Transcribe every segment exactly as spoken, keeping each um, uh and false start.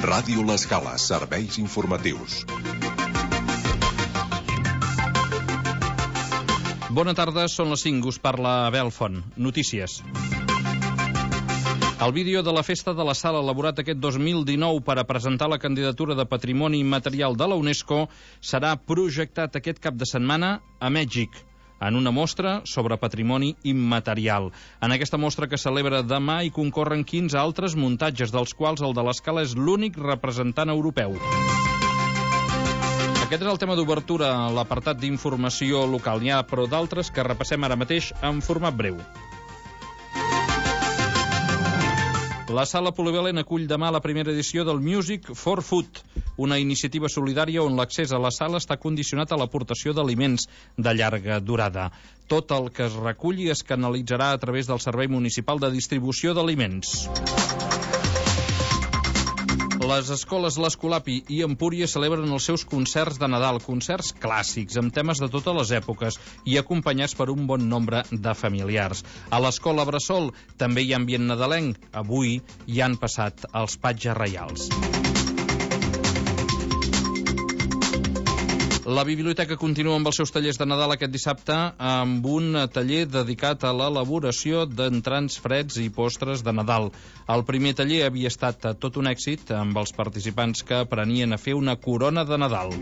Ràdio L'Escala, serveis informatius. Bona tarda, són les cinc, us parla Abel Font. Notícies. El vídeo de la Festa de la Sal elaborat aquest dos mil dinou per a presentar la candidatura de Patrimoni Immaterial de la UNESCO serà projectat aquest cap de setmana a Mèxic, en una mostra sobre patrimoni immaterial. En aquesta mostra, que celebra demà, hi concorren quinze altres muntatges, dels quals el de l'Escala és l'únic representant europeu. Aquest és el tema d'obertura a l'apartat d'informació local. N'hi ha, però, d'altres que repassem ara mateix en format breu. La Sala Polivalent acull demà la primera edició del Music for Food, una iniciativa solidària on l'accés a la sala està condicionat a l'aportació d'aliments de llarga durada. Tot el que es reculli es canalitzarà a través del Servei Municipal de Distribució d'Aliments. Les escoles l'Escolapi i Empúria celebren els seus concerts de Nadal, concerts clàssics, amb temes de totes les èpoques i acompanyats per un bon nombre de familiars. A l'Escola Bressol també hi ha ambient nadalenc. Avui hi han passat els patges reials. La biblioteca continua amb els seus tallers de Nadal aquest dissabte amb un taller dedicat a l'elaboració d'entrants freds i postres de Nadal. El primer taller havia estat tot un èxit amb els participants que aprenien a fer una corona de Nadal.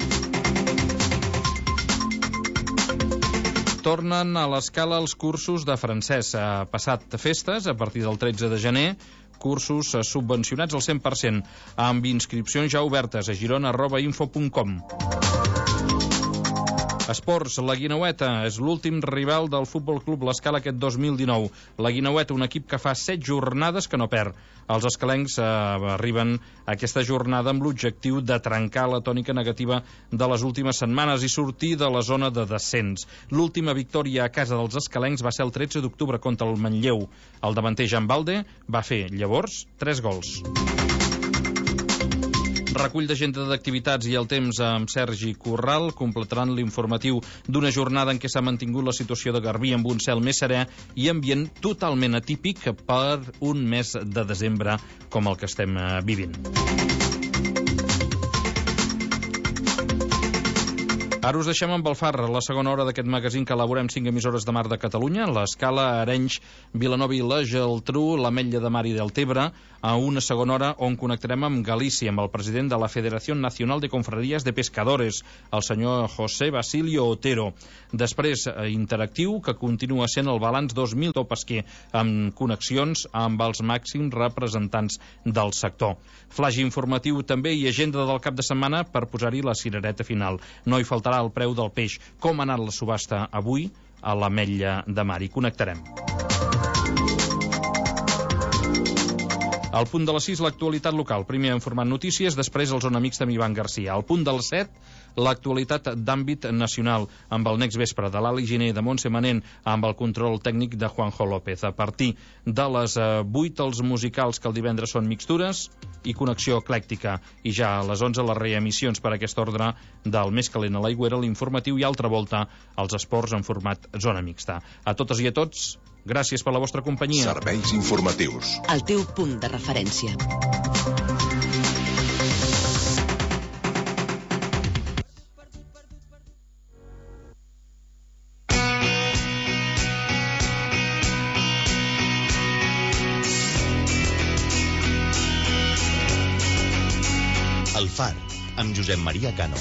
Tornen a l'Escala els cursos de francès. Ha passat festes a partir del tretze de gener, cursos subvencionats al cent per cent, amb inscripcions ja obertes a girona arroba info punt com. Esports, la Guineueta és l'últim rival del Futbol Club L'Escala aquest dos mil dinou. La Guineueta, un equip que fa set jornades que no perd. Els escalencs eh, arriben a aquesta jornada amb l'objectiu de trencar la tònica negativa de les últimes setmanes i sortir de la zona de descens. L'última victòria a casa dels escalencs va ser el tretze d'octubre contra el Manlleu. El davanter Jan Balde va fer, llavors, tres gols. Recull d'agenda d'activitats i el temps amb Sergi Corral completaran l'informatiu d'una jornada en què s'ha mantingut la situació de Garbí amb un cel més serè i ambient totalment atípic per un mes de desembre com el que estem vivint. Ara us deixem amb el Far, la segona hora d'aquest magazín que elaborem cinc emissores de mar de Catalunya, l'Escala, Arenys, Vilanova i la Geltrú, l'Ametlla de Mar i Deltebre, a una segona hora on connectarem amb Galícia, amb el president de la Federació Nacional de Confraries de Pescadores, el senyor José Basilio Otero. Després, interactiu, que continua sent el balanç dos mil do pesquer, amb connexions amb els màxims representants del sector. Flash informatiu també i agenda del cap de setmana per posar-hi la cirereta final. No hi faltarà el preu del peix. Com ha anat la subhasta avui a l'Ametlla de Mar? I connectarem. Al punt de les sis, l'actualitat local. Primer en format notícies, després els Zona Mixta amb Ivan Garcia. Al punt dels set, l'actualitat d'àmbit nacional, amb el Next Vespre de l'Ali Giner, de Montse Manent, amb el control tècnic de Juanjo López. A partir de les vuit, els musicals, que el divendres són mixtures i connexió eclèctica. I ja a les onze, les reemissions per aquest ordre del Més calent a l'aigüera, l'informatiu i altra volta als esports en format Zona Mixta. A totes i a tots, gràcies per la vostra companyia. Serveis informatius. El teu punt de referència. El Far, amb Josep Maria Cano.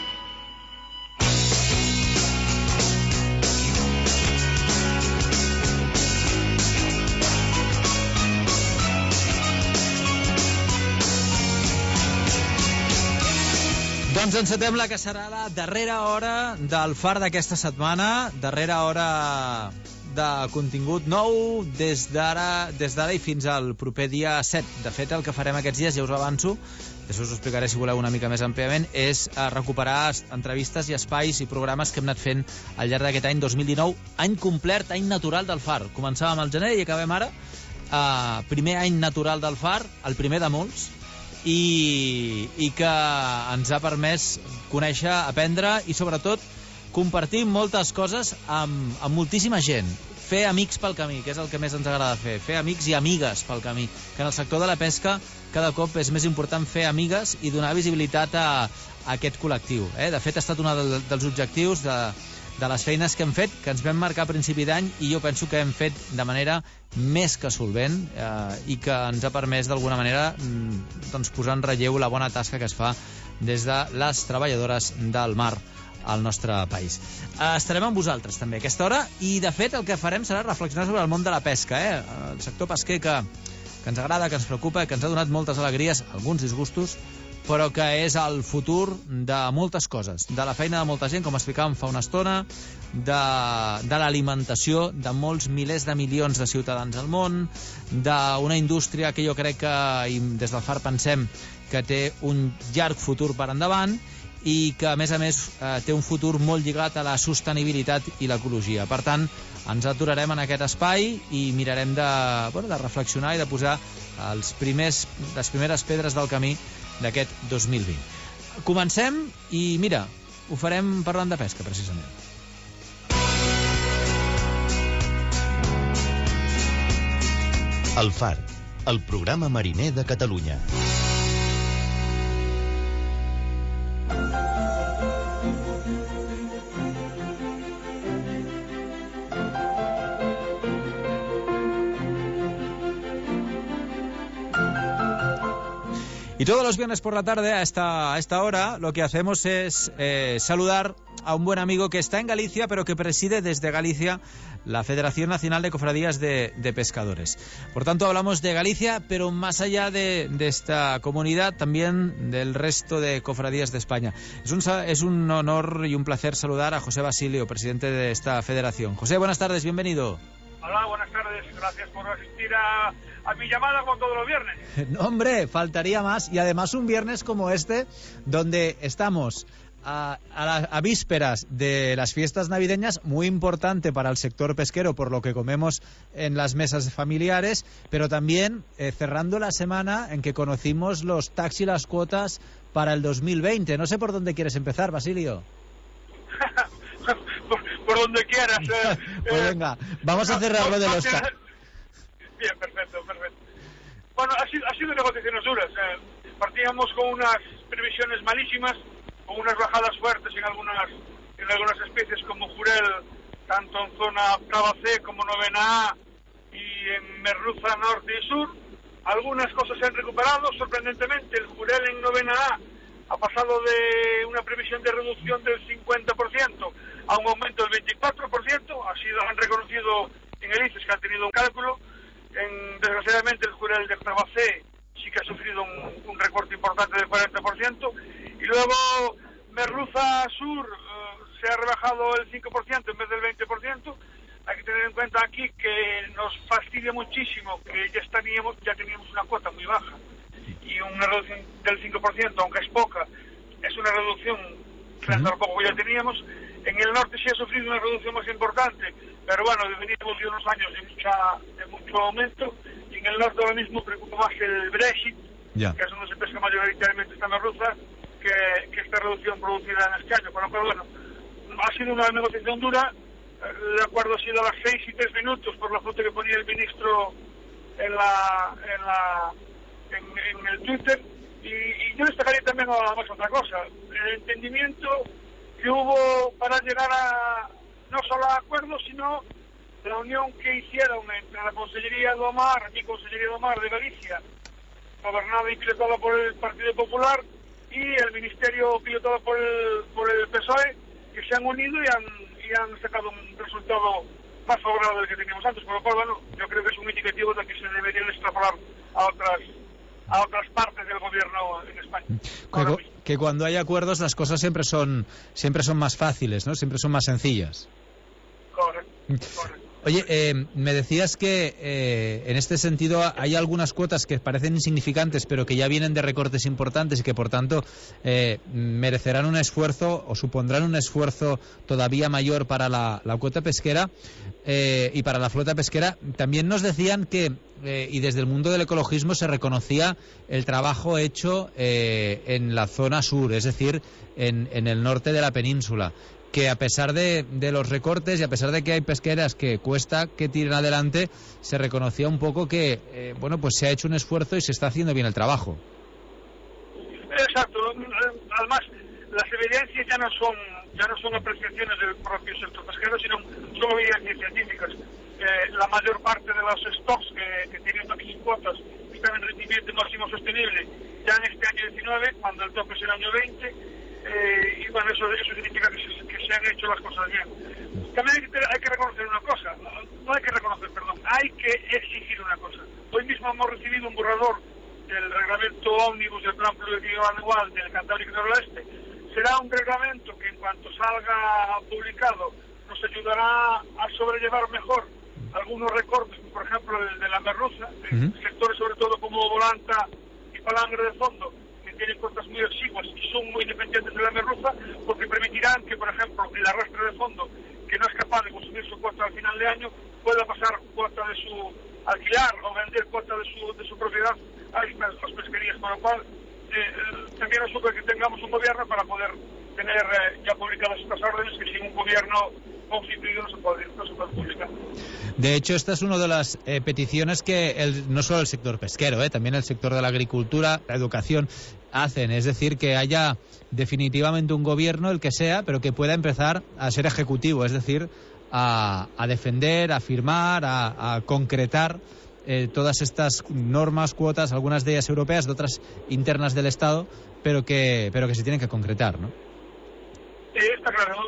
Doncs encetem la que serà la darrera hora del Far d'aquesta setmana, darrera hora de contingut nou des d'ara des d'ara i fins al proper dia set. De fet, el que farem aquests dies, ja us avanço, després us ho explicaré si voleu una mica més àmpliament, és recuperar entrevistes i espais i programes que hem anat fent al llarg d'aquest any dos mil dinou, any complet, any natural del Far. Començàvem al gener i acabem ara, eh, primer any natural del Far, el primer de molts, i, i que ens ha permès conèixer, aprendre i sobretot compartir moltes coses amb, amb moltíssima gent. fer amics pel camí, que és el que més ens agrada fer, fer amics i amigues pel camí, que en el sector de la pesca cada cop és més important fer amigues i donar visibilitat a, a aquest col·lectiu. Eh? De fet, ha estat un dels objectius de, de les feines que hem fet, que ens vam marcar a principi d'any, i jo penso que hem fet de manera més que solvent eh, i que ens ha permès d'alguna manera doncs, posar en relleu la bona tasca que es fa des de les treballadores del mar al nostre país. Estarem amb vosaltres també a aquesta hora i de fet el que farem serà reflexionar sobre el món de la pesca, eh? El sector pesquer que, que ens agrada, que ens preocupa, que ens ha donat moltes alegries, alguns disgustos, però que és el futur de moltes coses, de la feina de molta gent, com explicàvem fa una estona, de, de l'alimentació de molts milers de milions de ciutadans al món, d'una indústria que jo crec que, i des del F A R pensem, que té un llarg futur per endavant i que, a més a més, eh, té un futur molt lligat a la sostenibilitat i l'ecologia. Per tant, ens aturarem en aquest espai i mirarem de, bueno, de reflexionar i de posar els primers, les primeres pedres del camí d'aquest dos mil vint. Comencem i, mira, ho farem parlant de pesca, precisament. El Far, el programa mariner de Catalunya. Y todos los viernes por la tarde, a esta, a esta hora, lo que hacemos es eh, saludar a un buen amigo que está en Galicia, pero que preside desde Galicia la Federación Nacional de Cofradías de, de Pescadores. Por tanto, hablamos de Galicia, pero más allá de, de esta comunidad, también del resto de cofradías de España. Es un, es un honor y un placer saludar a José Basilio, presidente de esta federación. José, buenas tardes, bienvenido. Hola, buenas tardes, gracias por asistir a, a mi llamada como todos los viernes. No, hombre, faltaría más, y además un viernes como este, donde estamos a, a, la, a vísperas de las fiestas navideñas, muy importante para el sector pesquero por lo que comemos en las mesas familiares, pero también eh, cerrando la semana en que conocimos los tax y las cuotas para el dos mil veinte. No sé por dónde quieres empezar, Basilio. por, por donde quieras. Eh, pues eh, venga, vamos a cerrar lo de los tax. Bien, perfecto, perfecto. Bueno, ha sido, ha sido negociaciones duras. Eh. Partíamos con unas previsiones malísimas, con unas bajadas fuertes en algunas en algunas especies como jurel, tanto en zona octava C como novena A y en merluza norte y sur. Algunas cosas se han recuperado, sorprendentemente. El jurel en novena A ha pasado de una previsión de reducción del cincuenta por ciento a un aumento del veinticuatro por ciento. Ha sido, han reconocido en el I C E S que han tenido un cálculo. En, desgraciadamente el jurel de octava C sí que ha sufrido un, un recorte importante del cuarenta por ciento. Y luego merluza sur uh, se ha rebajado el cinco por ciento en vez del veinte por ciento. Hay que tener en cuenta aquí que nos fastidia muchísimo que ya teníamos, ya teníamos una cuota muy baja y una reducción del cinco por ciento, aunque es poca, es una reducción frente a lo poco que ya teníamos. En el norte sí ha sufrido una reducción más importante, pero bueno, venimos de unos años de, mucha, de mucho aumento, y en el norte ahora mismo preocupa más el Brexit, yeah. que es donde se pesca mayoritariamente esta merluza, que, que esta reducción producida en este año. Con lo cual, bueno, ha sido una negociación dura. El acuerdo ha sido a las seis y tres minutos por la foto que ponía el ministro en la en la en, en el Twitter, y, y yo destacaría también además otra cosa, el entendimiento que hubo para llegar a no solo a acuerdos, sino la unión que hicieron entre la Consellería do Mar y Consellería do Mar de Galicia, gobernada y pilotada por el Partido Popular, y el Ministerio pilotado por el, por el P S O E, que se han unido y han, y han sacado un resultado más favorable del que teníamos antes. Por lo cual, bueno, yo creo que es un indicativo de que se debería extrapolar a otras a otras partes del gobierno en España. Que, que cuando hay acuerdos las cosas siempre son siempre son más fáciles, ¿no? Siempre son más sencillas. Correcto, correcto. Oye, eh, me decías que eh, en este sentido hay algunas cuotas que parecen insignificantes, pero que ya vienen de recortes importantes y que, por tanto, eh, merecerán un esfuerzo o supondrán un esfuerzo todavía mayor para la, la cuota pesquera eh, y para la flota pesquera. También nos decían que, eh, y desde el mundo del ecologismo se reconocía el trabajo hecho eh, en la zona sur, es decir, en, en el norte de la península. que a pesar de, de los recortes y a pesar de que hay pesqueras que cuesta que tiren adelante, se reconocía un poco que, eh, bueno, pues se ha hecho un esfuerzo y se está haciendo bien el trabajo. Exacto. Además, las evidencias ya no son ya no son apreciaciones del propio sector pesquero, sino son evidencias científicas. Eh, la mayor parte de los stocks que, que tienen aquí cuotas están en rendimiento máximo sostenible ya en este año diecinueve, cuando el tope es el año veinte, eh, y bueno, eso, eso significa que se, que se han hecho las cosas bien. También hay que, hay que reconocer una cosa, no hay que reconocer, perdón, hay que exigir una cosa. Hoy mismo hemos recibido un borrador del reglamento ómnibus del plan plurianual del Cantábrico Noroeste. Será un reglamento que en cuanto salga publicado nos ayudará a sobrellevar mejor algunos recortes, por ejemplo el de la merluza, uh-huh. sectores sobre todo como Volanta y Palangre de Fondo, que tienen costas muy exiguas y son muy dependientes de la merluza, porque permitirán que, por ejemplo, el arrastre de fondo, que no es capaz de consumir su cuota al final de año, pueda pasar cuota de su alquilar o vender cuota de su, de su propiedad a las pesquerías, con lo cual eh, también asume que tengamos un gobierno para poder tener eh, ya publicadas estas órdenes, que sin un gobierno constituido no se puede, no se puede publicar. De hecho, esta es una de las eh, peticiones que el, no solo el sector pesquero, eh, también el sector de la agricultura, la educación, hacen. Es decir, que haya definitivamente un gobierno, el que sea, pero que pueda empezar a ser ejecutivo, es decir, a, a defender, a firmar, a, a concretar eh, todas estas normas, cuotas, algunas de ellas europeas, de otras internas del Estado, pero que, pero que se tienen que concretar, ¿no? Sí, está claro.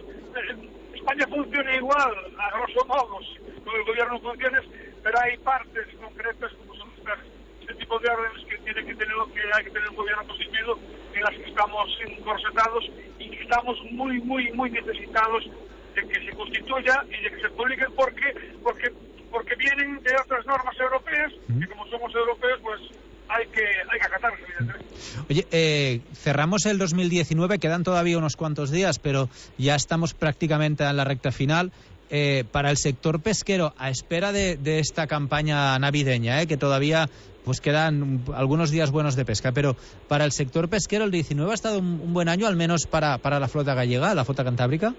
España funciona igual, a grosso modo, con el gobierno en funciones, pero hay partes concretas, como son estas, este tipo de órdenes que tiene que tener, que hay que tener un gobierno constituido, en las que estamos encorsetados y que estamos muy, muy, muy necesitados de que se constituya y de que se publiquen, porque, porque, porque vienen de otras normas europeas, y como somos europeos, pues hay que, hay que acatarlas, evidentemente. Oye, eh, cerramos el dos mil diecinueve, quedan todavía unos cuantos días, pero ya estamos prácticamente en la recta final. Eh, para el sector pesquero, a espera de, de esta campaña navideña, eh, que todavía pues quedan algunos días buenos de pesca, pero para el sector pesquero el diecinueve ha estado un, un buen año, al menos para, para la flota gallega, la flota cantábrica.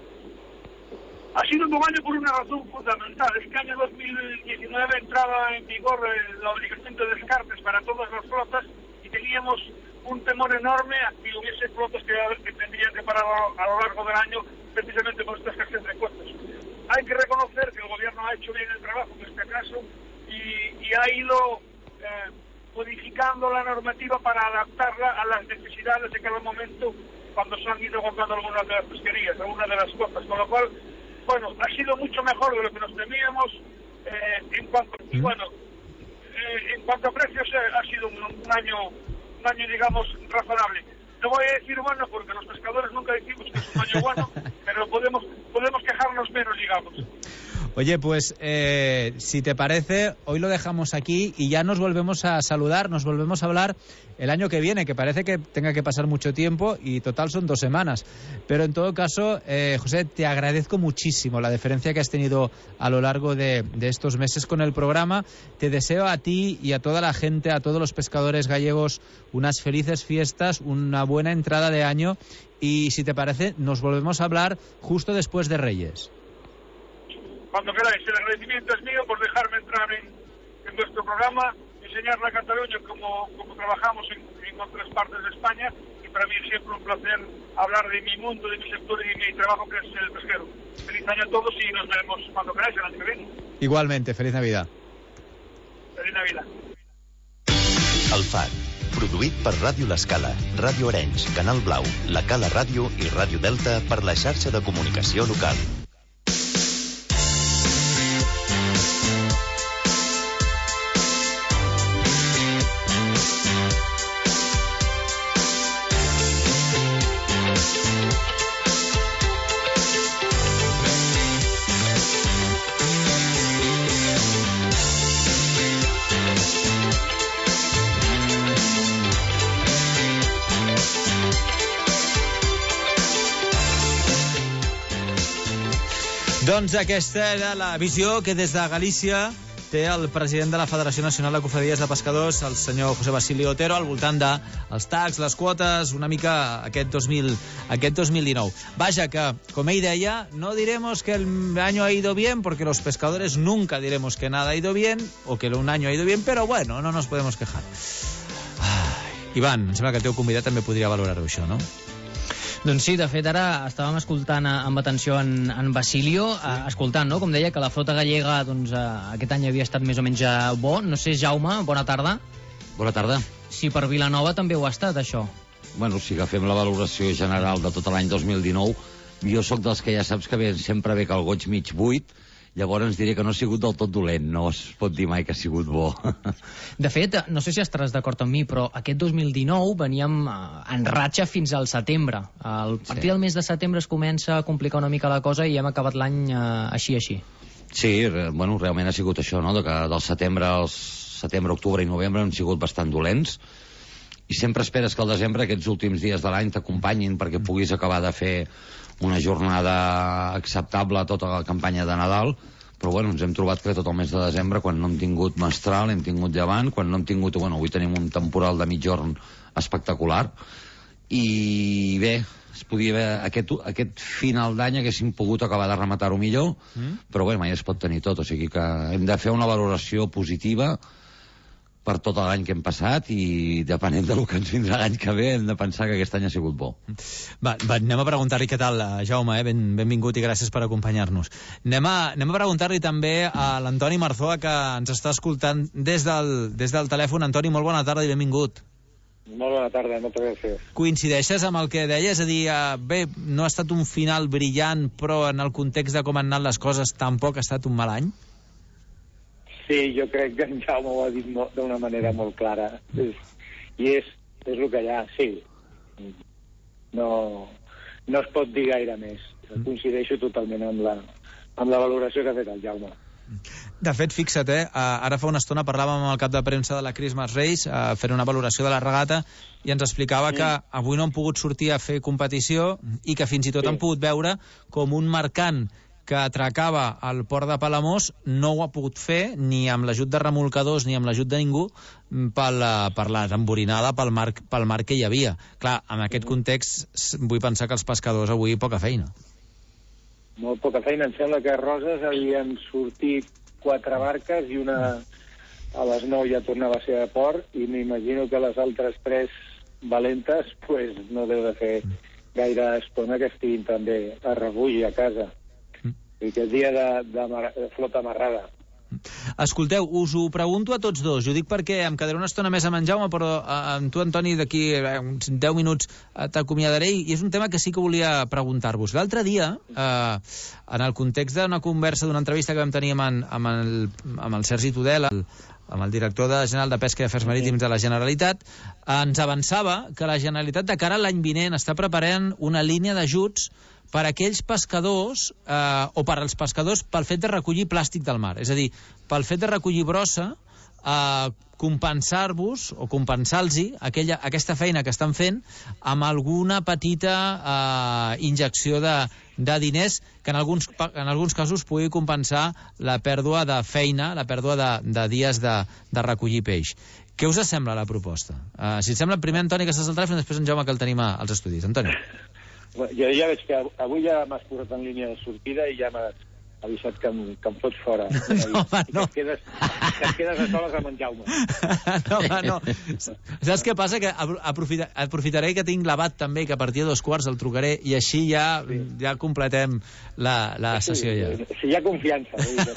Ha sido un buen año por una razón fundamental. Este año dos mil diecinueve entraba en vigor la obligación de descartes para todas las flotas y teníamos un temor enorme a que hubiese flotas que, que tendrían que parar a, a lo largo del año precisamente por esta escasez de cuotas. Hay que reconocer que el gobierno ha hecho bien el trabajo en este caso y, y ha ido eh, modificando la normativa para adaptarla a las necesidades de cada momento cuando se han ido agotando algunas de las pesquerías, algunas de las cuotas, con lo cual, bueno, ha sido mucho mejor de lo que nos temíamos eh, en cuanto, y bueno, eh, en cuanto a precios eh, ha sido un, un año, un año digamos razonable. No voy a decir bueno porque los pescadores nunca decimos que es un año bueno, pero podemos podemos quejarnos menos, digamos. Oye, pues eh, si te parece, hoy lo dejamos aquí y ya nos volvemos a saludar, nos volvemos a hablar el año que viene, que parece que tenga que pasar mucho tiempo y total son dos semanas. Pero en todo caso, eh, José, te agradezco muchísimo la deferencia que has tenido a lo largo de, de estos meses con el programa. Te deseo a ti y a toda la gente, a todos los pescadores gallegos, unas felices fiestas, una buena entrada de año y si te parece, nos volvemos a hablar justo después de Reyes. Cuando queráis, el agradecimiento es mío por dejarme entrar en, en vuestro programa, enseñarle a Cataluña como, como trabajamos en, en otras partes de España, y para mí es siempre un placer hablar de mi mundo, de mi sector y de mi trabajo, que es el pesquero. Feliz año a todos y nos vemos cuando queráis el año que viene. Igualmente, feliz Navidad. Feliz Navidad. El Far, produït per Ràdio L'Escala, Ràdio Arenys, Canal Blau, La Cala Ràdio i Ràdio Delta per la xarxa de comunicació local. Doncs aquesta era la visió que des de Galícia té el president de la Federació Nacional de Cofradies de Pescadors, el senyor José Basilio Otero, al voltant de els tags, les quotes, una mica aquest dos mil, aquest dos mil dinou. Vaja, que, com ell deia, no diremos que el año ha ido bien, porque los pescadores nunca diremos que nada ha ido bien, o que un año ha ido bien, pero bueno, no nos podemos quejar. Ai, Ivan, em sembla que el teu convidat també podria valorar-ho, això, no? Doncs sí, de fet, ara estàvem escoltant amb atenció en, en Basilio, sí. escoltant, no?, com deia, que la flota gallega doncs, aquest any havia estat més o menys bo. No sé, Jaume, bona tarda. Bona tarda. Si per Vilanova també ho ha estat, això. Bueno, si agafem la valoració general de tot l'any dos mil dinou, jo sóc dels que ja saps que ve, sempre ve que el goig mig buit, llavors diré que no ha sigut del tot dolent, no es pot dir mai que ha sigut bo. De fet, no sé si estaràs d'acord amb mi, però aquest dos mil dinou veníem en ratxa fins al setembre. A partir sí. del mes de setembre es comença a complicar una mica la cosa i hem acabat l'any així, així. Sí, bueno, realment ha sigut això, no?, de que del setembre al setembre, octubre i novembre han sigut bastant dolents, i sempre esperes que al desembre aquests últims dies de l'any t'acompanyin perquè puguis acabar de fer una jornada acceptable a tota la campanya de Nadal, però bueno, ens hem trobat que tot el mes de desembre, quan no hem tingut mestral, hem tingut llevant, quan no hem tingut, bueno, avui tenim un temporal de mitjorn espectacular, i bé, es podia haver, aquest, aquest final d'any haguéssim pogut acabar de rematar-ho millor, mm. però bé, mai es pot tenir tot, o sigui que hem de fer una valoració positiva per tot l'any que hem passat, i depenent del que ens vindrà l'any que ve hem de pensar que aquest any ha sigut bo. Va, va anem a preguntar-li què tal, Jaume, eh? Ben, benvingut i gràcies per acompanyar-nos. Anem a, anem a preguntar-li també a l'Antoni Marzoa, que ens està escoltant des del, des del telèfon. Antoni, molt bona tarda i benvingut. Molt bona tarda, moltes gràcies. Coincideixes amb el que deies? És a dir, bé, no ha estat un final brillant, però en el context de com han anat les coses tampoc ha estat un mal any? Sí, jo crec que en Jaume ho ha dit d'una manera molt clara. És, I és, és el que hi ha, sí. No, no es pot dir gaire més. Coincideixo totalment amb la, amb la valoració que ha fet el Jaume. De fet, fixa't, eh? Ara fa una estona parlàvem amb el cap de premsa de la Christmas Race, eh, fent una valoració de la regata, i ens explicava mm. que avui no han pogut sortir a fer competició i que fins i tot sí. han pogut veure com un mercant que atracava al port de Palamós no ho ha pogut fer ni amb l'ajut de remolcadors ni amb l'ajut de ningú per la, per la emborinada pel mar, pel mar que hi havia. Clar, en aquest context vull pensar que els pescadors avui poca feina. Molt poca feina. Em sembla que a Roses havien sortit quatre barques i una a les nou ja tornava a ser a port, i m'imagino que les altres tres valentes pues, no deu de fer gaire estona que estiguin també a refugi a casa. I que és dia de, de, mar, de flota amarrada. Escolteu, us ho pregunto a tots dos. Jo dic perquè em quedaré una estona més amb en Jaume, però amb tu, Antoni, d'aquí eh, uns deu minuts eh, t'acomiadaré, i és un tema que sí que volia preguntar-vos. L'altre dia, eh, en el context d'una conversa, d'una entrevista que vam tenir amb, en, amb, el, amb el Sergi Tudela, el, amb el director de General de Pesca i Afers Marítims de la Generalitat, ens avançava que la Generalitat de cara a l'any vinent està preparant una línia d'ajuts per a aquells pescadors, eh, o per als pescadors, pel fet de recollir plàstic del mar. És a dir, pel fet de recollir brossa, eh, compensar-vos, o compensar-los aquella, aquesta feina que estan fent amb alguna petita eh, injecció de, de diners que en alguns, en alguns casos pugui compensar la pèrdua de feina, la pèrdua de, de dies de, de recollir peix. Què us sembla la proposta? Eh, si et sembla, primer Antoni, que estàs al telèfon, després en Jaume, que el tenim als estudis. Antoni. Jo ja veig que avui ja m'has posat en línia de sortida i ja m'has avisat que em, que em fots fora. No, home, no. Que et quedes, que et quedes a soles amb en Jaume. No, home, no. Saps què passa? Que aprofita, aprofitaré que tinc l'abat també, que a partir de dos quarts el trucaré, i així ja, sí. ja completem la, la sí, sessió ja. Si hi ha confiança.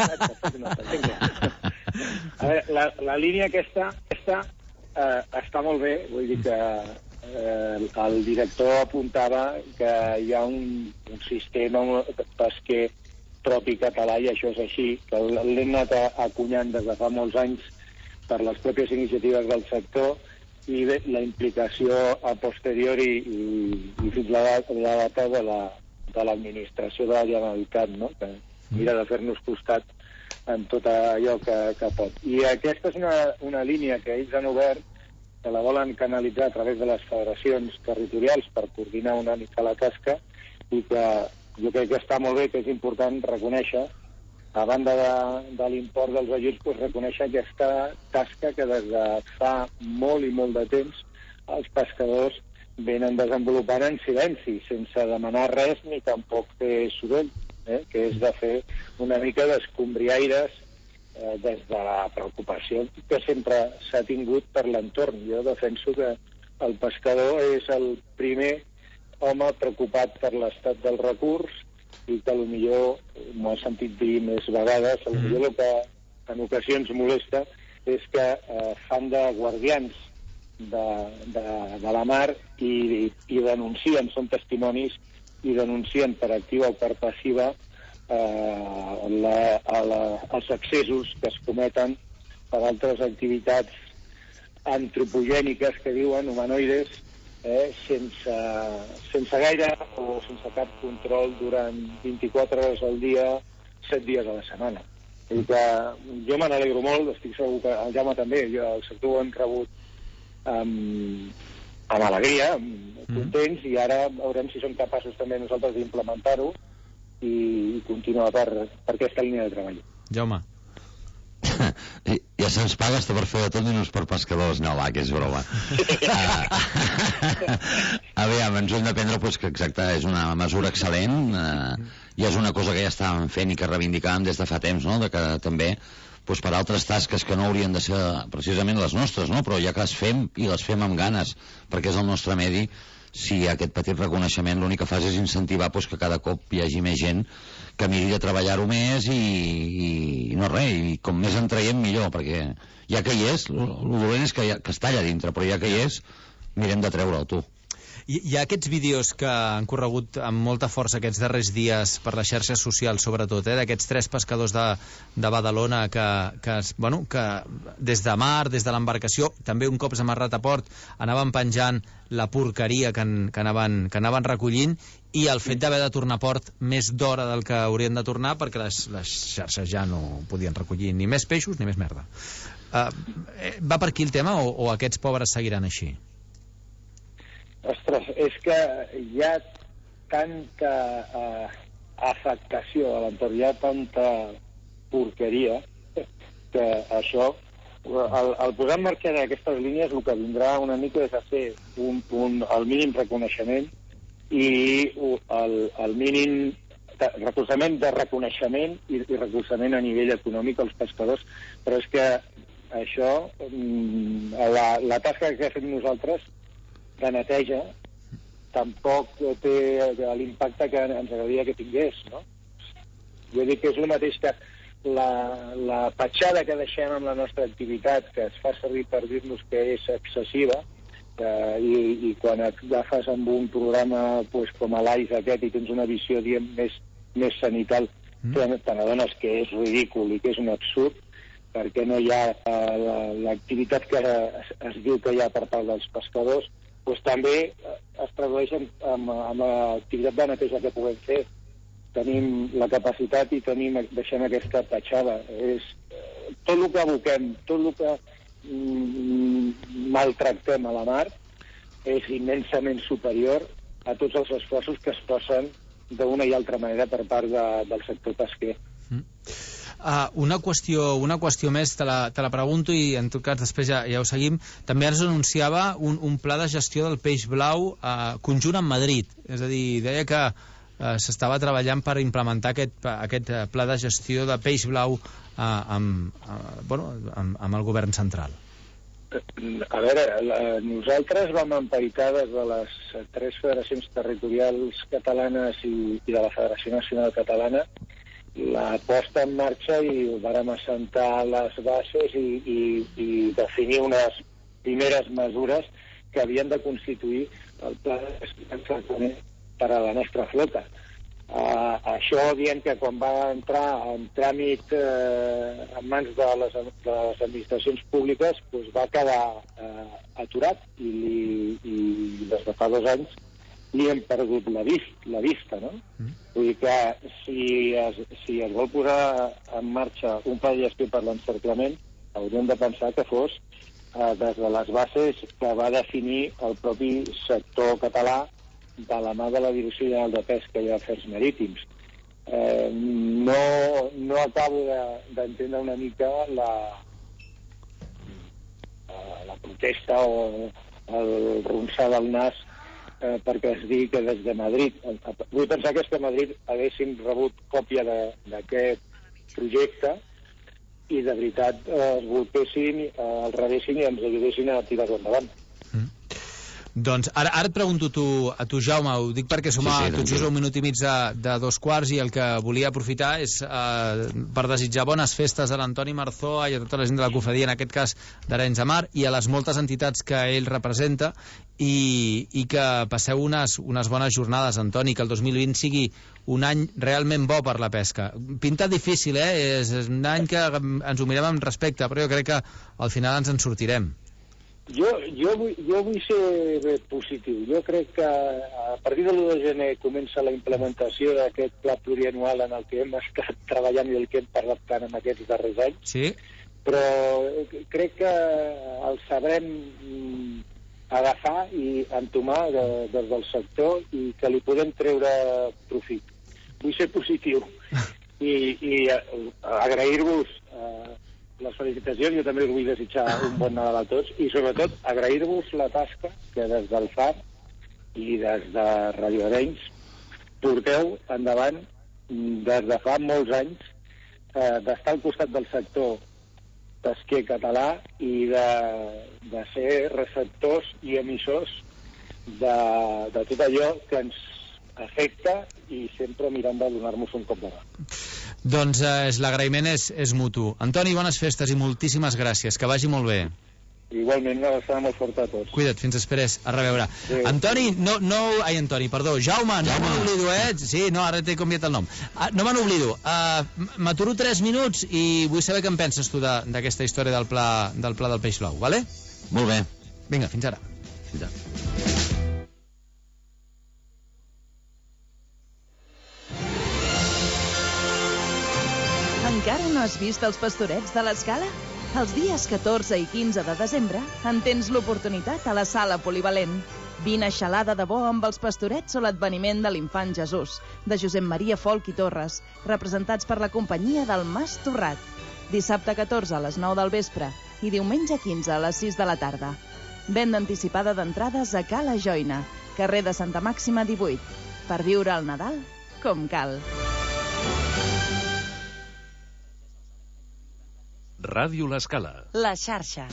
A veure, la, la línia aquesta, aquesta eh, està molt bé, vull dir que Eh, el director apuntava que hi ha un, un sistema pesquer propi català, i això és així, que l'hem anat acunyant des de fa molts anys per les pròpies iniciatives del sector, i bé, la implicació a posteriori i, i fins a la, la data de la, de l'administració de la Generalitat, no?, que mira de fer-nos costat en tot allò que, que pot. I aquesta és una, una línia que ells han obert, que la volen canalitzar a través de les federacions territorials per coordinar una mica la tasca, i que jo crec que està molt bé, que és important reconèixer a banda de, de l'import dels ajuts, pues, reconèixer aquesta tasca que des de fa molt i molt de temps els pescadors venen desenvolupant en silenci, sense demanar res ni tampoc fer soroll, eh? que és de fer una mica d'escombriaires eh, des de la preocupació que sempre s'ha tingut per l'entorn. Jo defenso que el pescador és el primer home preocupat per l'estat del recurs i que potser, m'ho he sentit dir més vegades, potser el que en ocasions molesta és que eh, fan de guardians de, de, de la mar i, i denuncien, són testimonis i denuncien per activa o per passiva eh, la, a la, els excessos que es cometen per altres activitats antropogèniques que diuen, humanoides, eh, sense, sense gaire o sense cap control durant vint-i-quatre hores al dia, set dies a la setmana. I que jo me n'alegro molt, estic segur que el Jaume també, jo, el sector ho hem rebut amb, amb alegria, amb, contents, i ara veurem si som capaços també nosaltres d'implementar-ho i, i continuar per, per aquesta línia de treball. Jaume. Ja se'ns paga hasta per fer de tot menys per pescadors. No, va, que és broma. uh, aviam, ens ho hem de prendre pues, que exacte, és una mesura excel·lent uh, i és una cosa que ja estàvem fent i que reivindicàvem des de fa temps, no? De que també pues, per altres tasques que no haurien de ser precisament les nostres, no? Però ja que les fem i les fem amb ganes perquè és el nostre medi, si aquest petit reconeixement l'únic que fas és incentivar pues, que cada cop hi hagi més gent que miri de treballar-ho més i, i, i no res, i com més en traiem millor, perquè ja que hi és, el dolent és que, ja, que està allà dintre, però ja que hi és, mirem de treure'l, tu. Hi, hi ha aquests vídeos que han corregut amb molta força aquests darrers dies per les xarxes socials, sobretot, eh, d'aquests tres pescadors de, de Badalona que, que, bueno, que des de mar, des de l'embarcació, també un cop amarrat a port, anaven penjant la porqueria que, en, que, anaven, que anaven recollint, i el fet d'haver de tornar a port més d'hora del que haurien de tornar perquè les, les xarxes ja no podien recollir ni més peixos ni més merda. Uh, va per aquí el tema o, o aquests pobres seguiran així? Ostres, és que hi ha tanta uh, afectació a l'entorn, hi ha tanta porqueria que això, el, el posar en marxa d'aquestes línies, el que vindrà una mica és a fer un, un, el mínim reconeixement i el, el mínim de recolzament de reconeixement i, i recolzament a nivell econòmic als pescadors, però és que això, la, la tasca que hem fet nosaltres de neteja tampoc té l'impacte que ens agradaria que tingués, no? Jo dic que és el mateix que la, la petjada que deixem amb la nostra activitat, que es fa servir per dir-nos que és excessiva, Uh, i, i quan et agafes amb un programa pues, com l'A I S aquest i tens una visió diem, més, més sanital, mm. te n'adones que és ridícul i que és un absurd, perquè no hi ha uh, l'activitat que es, es diu que hi ha per part dels pescadors, pues, també uh, es tradueix en, en, en l'activitat de neteja que puguem fer. Tenim la capacitat i tenim, deixem aquesta petjada. És, uh, tot el que aboquem, tot el que maltractem a la mar és immensament superior a tots els esforços que es posen d'una i altra manera per part de, del sector pesquer. Mm. Uh, una, qüestió, una qüestió més, te la, te la pregunto i en tot cas després ja, ja ho seguim. També ens anunciava un, un pla de gestió del peix blau uh, conjunt amb Madrid, és a dir, deia que uh, s'estava treballant per implementar aquest, aquest pla de gestió de peix blau uh, amb, uh, bueno, amb, amb el govern central. A veure, la, nosaltres vam empaitar des de les tres federacions territorials catalanes i, i de la Federació Nacional Catalana la posta en marxa i vàrem assentar les bases i, i, i definir unes primeres mesures que havien de constituir el pla de per a la nostra flota. Uh, això dient que quan va entrar en tràmit uh, en mans de les, de les administracions públiques pues va quedar uh, aturat i, li, i des de fa dos anys li hem perdut la, vist, la vista, no? Mm. Vull dir que si es, si es vol posar en marxa un pla de gestió per l'encerclament hauríem de pensar que fos uh, des de les bases que va definir el propi sector català de la mà de la Direcció General de Pesca i Afers Marítims. eh, no, no acabo d'entendre una mica la, la protesta o el ronsar del nas eh, perquè es digui que des de Madrid, vull pensar que és que a Madrid haguéssim rebut còpia d'aquest projecte i de veritat eh, es volquessin, eh, el rebessin i ens ajudessin a tirar-ho endavant. Mm. Doncs ara, ara et pregunto tu, a tu, Jaume, ho dic perquè som sí, sí, a tot just un minut i mig de, de dos quarts i el que volia aprofitar és eh, per desitjar bones festes a l'Antoni Marzoa i a tota la gent de la cofradia, en aquest cas d'Arenys de Mar, i a les moltes entitats que ell representa, i, i que passeu unes, unes bones jornades, Antoni, que el dos mil vint sigui un any realment bo per la pesca. Pinta difícil, eh? És, és un any que ens ho mirem amb respecte, però jo crec que al final ens en sortirem. Jo, jo, vull, jo vull ser positiu. Jo crec que a partir de l'u de gener comença la implementació d'aquest pla plurianual en el que hem estat treballant i el que hem parlat tant en aquests darrers anys. Sí. Però crec que el sabrem agafar i entomar de, des del sector i que li podem treure profit. Vull ser positiu i, i agrair-vos eh, les felicitacions. Jo també us vull desitjar un bon Nadal a tots i sobretot agrair-vos la tasca que des del F A R i des de Radio Arenys porteu endavant des de fa molts anys, eh, d'estar al costat del sector pesquer català i de, de ser receptors i emissors de, de tot allò que ens afecta i sempre mirant de donar-nos un cop de mà. Doncs eh, l'agraïment és, és mutu. Antoni, bones festes i moltíssimes gràcies. Que vagi molt bé. Igualment, una abraçada molt forta a tots. Cuida't, fins després. A reveure. Sí. Antoni, no, no... Ai, Antoni, perdó. Jaume, no me n'oblido, eh? Sí, no, ara t'he canviat el nom. Ah, no me n'oblido. Uh, M'aturo tres minuts i vull saber què en penses tu d'aquesta història del pla, del pla del peix blau, vale? Molt bé. Vinga, fins ara. Fins ara. Encara no has vist els Pastorets de l'Escala? Els dies catorze i quinze de desembre en tens l'oportunitat a la Sala Polivalent. Vine a xalada de bo amb els Pastorets o l'adveniment de l'Infant Jesús, de Josep Maria Folch i Torres, representats per la companyia del Mas Torrat. Dissabte catorze a les nou del vespre i diumenge quinze a les sis de la tarda. Venda anticipada d'entrades a Cala Joina, carrer de Santa Màxima divuit, per viure el Nadal com cal. Ràdio L'Escala. La xarxa.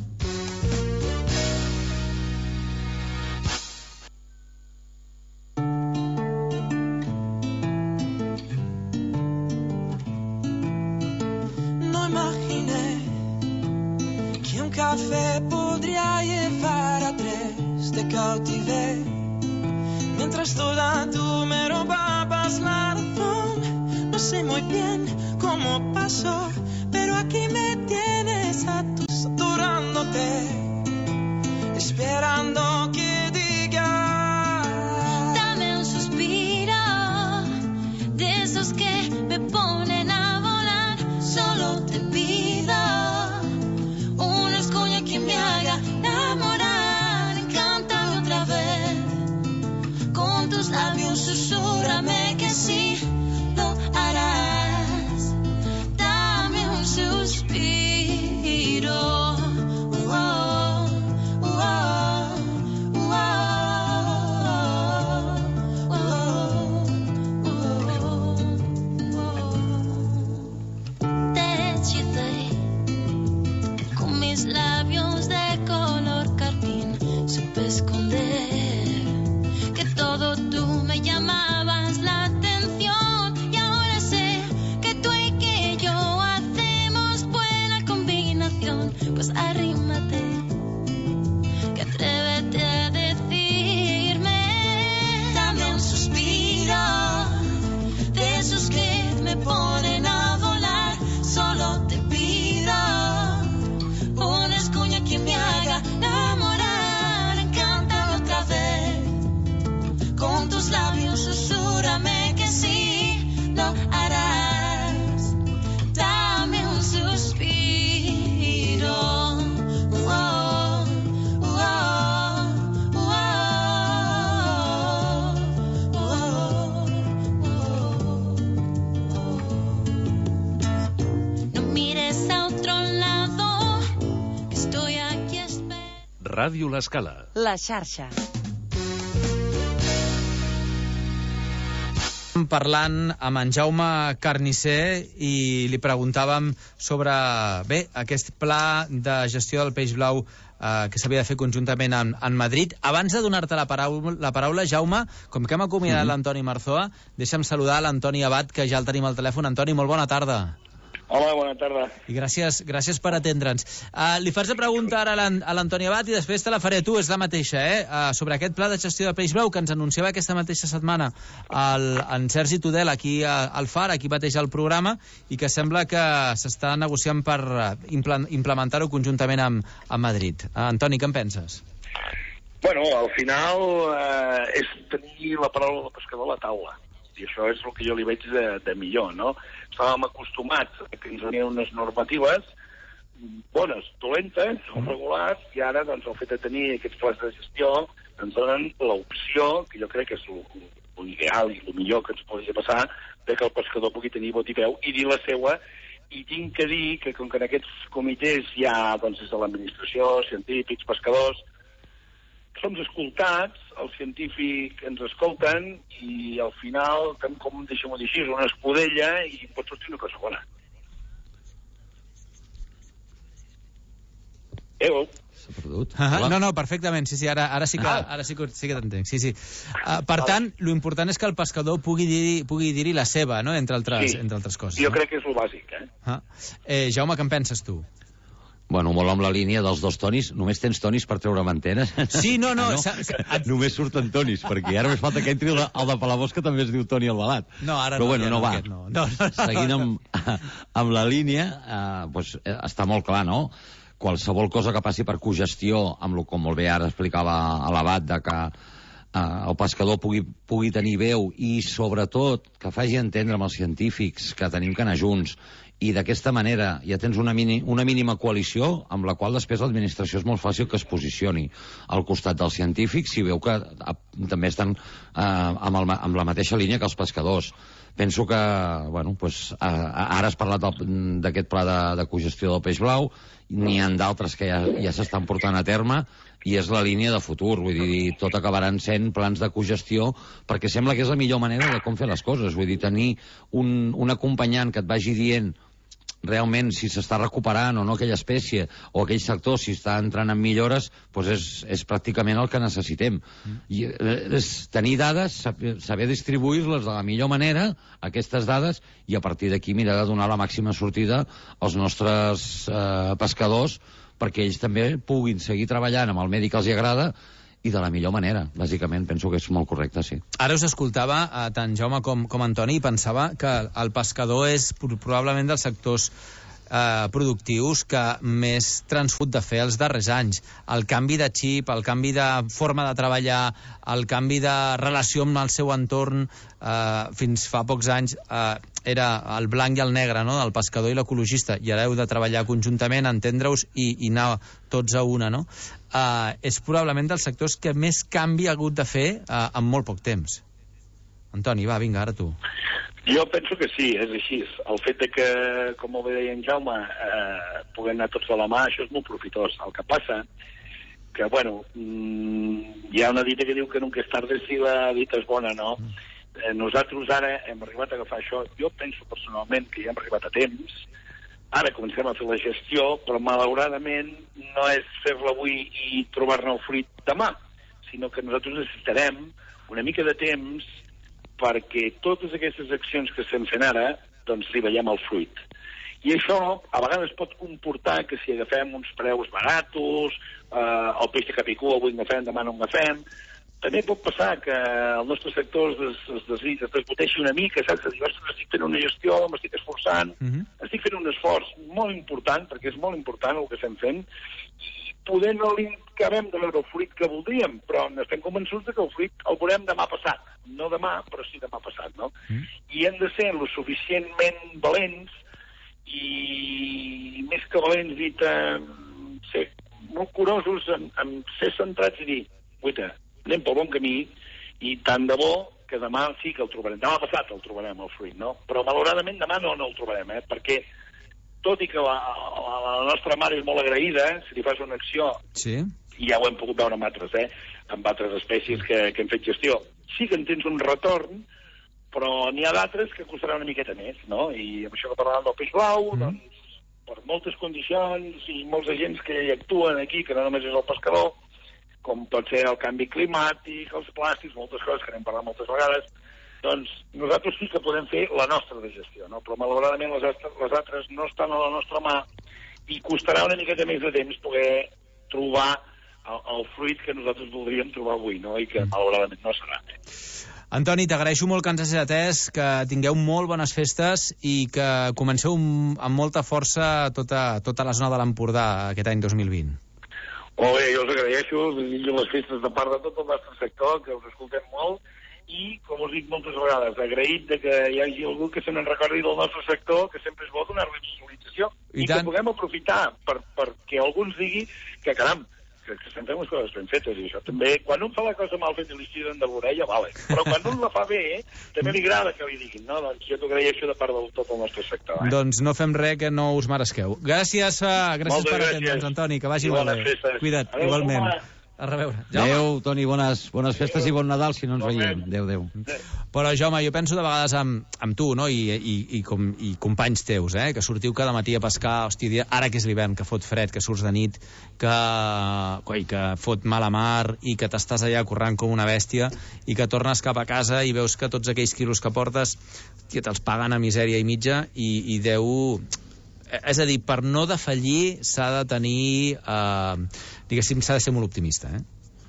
No imaginé que un café podría llevar a tres. Te cautivé mientras toda tu me robabas la razón. No sé muy bien cómo pasó, pero aquí me tienes atorándote, esperando que digas. Dame un suspiro, de esos que me ponen a volar. Solo te pido un escoño que me haga enamorar. Encántame otra vez, con tus labios susúrrame que sí lo harás. Suspiro, oh, oh, Ràdio L'Escala. La xarxa. Parlant amb en Jaume Carnisser i li preguntàvem sobre, bé, aquest pla de gestió del peix blau eh, que s'havia de fer conjuntament en, en Madrid. Abans de donar-te la paraula, la paraula, Jaume, com que hem acomiadat mm-hmm. l'Antoni Marzoa, deixa'm saludar l'Antoni Abad, que ja el tenim al telèfon. Antoni, molt bona tarda. Hola, bona tarda. I gràcies, gràcies per atendre'ns. Uh, li fas la pregunta ara a l'Antoni Abad i després te la faré tu, és la mateixa, eh? Uh, sobre aquest pla de gestió de peix blau que ens anunciava aquesta mateixa setmana el, en Sergi Tudel aquí a, al Far, aquí mateix al programa, i que sembla que s'està negociant per implementar-ho conjuntament amb, amb Madrid. Uh, Antoni, què en penses? Bueno, al final eh, és tenir la paraula del pescador a la taula. I això és el que jo li veig de, de millor, no? Estàvem acostumats a que ens venien unes normatives bones, dolentes o regulars, i ara doncs, el fet de tenir aquests plans de gestió ens donen l'opció, que jo crec que és l'ideal i el millor que ens podria passar, de que el pescador pugui tenir vot i peu i dir la seua. I tinc que dir que com que en aquests comitès hi ha, doncs, des de l'administració, científics, pescadors, som escoltats, els científics ens escolten i al final, com deixem-ho dir així, una escudella i pot sortir una cosa bona. Ego. S'ha perdut. Ah, no, no, perfectament, sí, sí, ara, ara sí que, ah. ara sí que, sí que t'entenc, sí, sí. Uh, per vale. Tant, lo important és que el pescador pugui dir-hi pugui dir-hi la seva, no?, entre altres, sí. entre altres coses. Jo no? crec que és el bàsic, eh? Ah. eh? Jaume, què en penses tu? Bueno, molt amb la línia dels dos Tonis. Només tens Tonis per treure mantenes? Sí, no, no. no? Només surten Tonis, perquè ara més falta que entri el de, el de Palamós, que també es diu Toni Albalat. No, ara Però no. bueno, no, no va. No, no, no, Seguint amb, amb la línia, eh, pues, eh, està molt clar, no? Qualsevol cosa que passi per cogestió, amb lo, com molt bé ara explicava a l'Abat, de que eh, el pescador pugui, pugui tenir veu i, sobretot, que faci entendre amb els científics que tenim que anar junts, i d'aquesta manera ja tens una, mini, una mínima coalició amb la qual després l'administració és molt fàcil que es posicioni al costat dels científics si veu que a, també estan eh, amb, el, amb la mateixa línia que els pescadors. Penso que, bueno, pues, a, a, ara has parlat d'aquest pla de, de cogestió del peix blau, n'hi ha d'altres que ja, ja s'estan portant a terme i és la línia de futur, vull dir, tot acabaran sent plans de cogestió perquè sembla que és la millor manera de com fer les coses, vull dir, tenir un, un acompanyant que et vagi dient realment si s'està recuperant o no aquella espècie o aquell sector, si està entrant en millores, doncs és, és pràcticament el que necessitem. Mm. I, és tenir dades, saber, saber distribuir-les de la millor manera, aquestes dades, i a partir d'aquí mirar de donar la màxima sortida als nostres eh, pescadors perquè ells també puguin seguir treballant amb el medi que els agrada i de la millor manera, bàsicament. Penso que és molt correcte, sí. Ara us escoltava eh, tant Jaume com, com Antoni i pensava que el pescador és probablement dels sectors eh, productius que més transfut de fer els darrers anys. El canvi de xip, el canvi de forma de treballar, el canvi de relació amb el seu entorn, eh, fins fa pocs anys eh, era el blanc i el negre, no?, del pescador i l'ecologista, i ara heu de treballar conjuntament, entendre-us i, i anar tots a una, no? Uh, és probablement dels sectors que més canvi ha hagut de fer uh, en molt poc temps. Antoni, va, vinga, ara tu. Jo penso que sí, és així. El fet de que, com molt bé deia en Jaume, eh, puguem anar tots de la mà, això és molt profitós. El que passa que, bueno, mmm, hi ha una dita que diu que nunca és tarda si la dita és bona, no? Eh, nosaltres ara hem arribat a agafar això. Jo penso personalment que ja hem arribat a temps. Ara comencem a fer la gestió, però malauradament no és fer-la avui i trobar-ne el fruit demà, sinó que nosaltres necessitarem una mica de temps perquè totes aquestes accions que estem fent ara, doncs li veiem el fruit. I això a vegades pot comportar que si agafem uns preus baratos, eh, el peix de capicú avui en agafem, demà no en agafem, també pot passar que el nostre sector es, es, es, es desboteixi una mica, saps? Dir, ostres, estic fent una gestió, m'estic esforçant, uh-huh. estic fent un esforç molt important, perquè és molt important el que estem fent, i poder no li acabem de veure el fruit que voldríem, però estem convençuts que el fruit el veurem demà passat. No demà, però sí demà passat, no? Uh-huh. I hem de ser lo suficientment valents i més que valents i ser molt curosos en, en ser centrats i dir, guaita, anem pel bon camí i tant de bo que demà sí que el trobarem. Demà passat el trobarem, el fruit, no? Però malauradament demà no, no el trobarem, eh? Perquè tot i que la, la, la nostra mare és molt agraïda, si li fas una acció, sí. i ja ho hem pogut veure amb altres, eh? amb altres espècies que, que hem fet gestió. Sí que en tens un retorn, però n'hi ha d'altres que costarà una miqueta més, no? I amb això que parlàvem del peix blau, mm. doncs, per moltes condicions i molts agents que hi actuen aquí, que no només és el pescador, com pot ser el canvi climàtic, els plàstics, moltes coses que n'hem parlat moltes vegades, doncs nosaltres sí que podem fer la nostra de gestió, no? Però malauradament les altres, les altres no estan a la nostra mà i costarà una miqueta més de temps poder trobar el, el fruit que nosaltres voldríem trobar avui, no? I que malauradament no serà. Eh? Antoni, t'agraeixo molt que ens hagis atès, que tingueu molt bones festes i que comenceu amb molta força tota, tota la zona de l'Empordà aquest any dos mil vint. Molt bé, jo us agraeixo, us desitjo les festes de part de tot el nostre sector, que us escoltem molt, i, com us dic moltes vegades, agraït de que hi hagi algú que se n'en recordi del nostre sector, que sempre és bo donar-li visualització, i, i que puguem aprofitar per, perquè algú ens digui que, caram, que, que estem fent les coses ben fetes, i això també, quan un fa la cosa mal feta i li estira de l'orella, vale, però quan un la fa bé, també li agrada que li diguin, no? Doncs jo t'ho agraeixo de part de tot el nostre sector. Eh? Doncs no fem res que no us meresqueu. Gràcies, uh, gràcies per atendre'ns, Antoni, que vagi molt bé. Cuida't, adeu, igualment. Home. A reveure. Adéu, Toni, bones, bones festes i bon Nadal, si no ens veiem. Adéu, adéu. Però, Jaume, jo penso de vegades amb, amb tu, no?, I, i, i, com, i companys teus, eh?, que sortiu cada matí a pescar, hòstia, ara que és l'hivern, que fot fred, que surts de nit, que, coi, que fot mala mar i que t'estàs allà corrent com una bèstia i que tornes cap a casa i veus que tots aquells quilos que portes, que te'ls paguen a misèria i mitja i, i deu... És a dir, per no defallir s'ha de tenir, eh, diguéssim, s'ha de ser molt optimista, eh?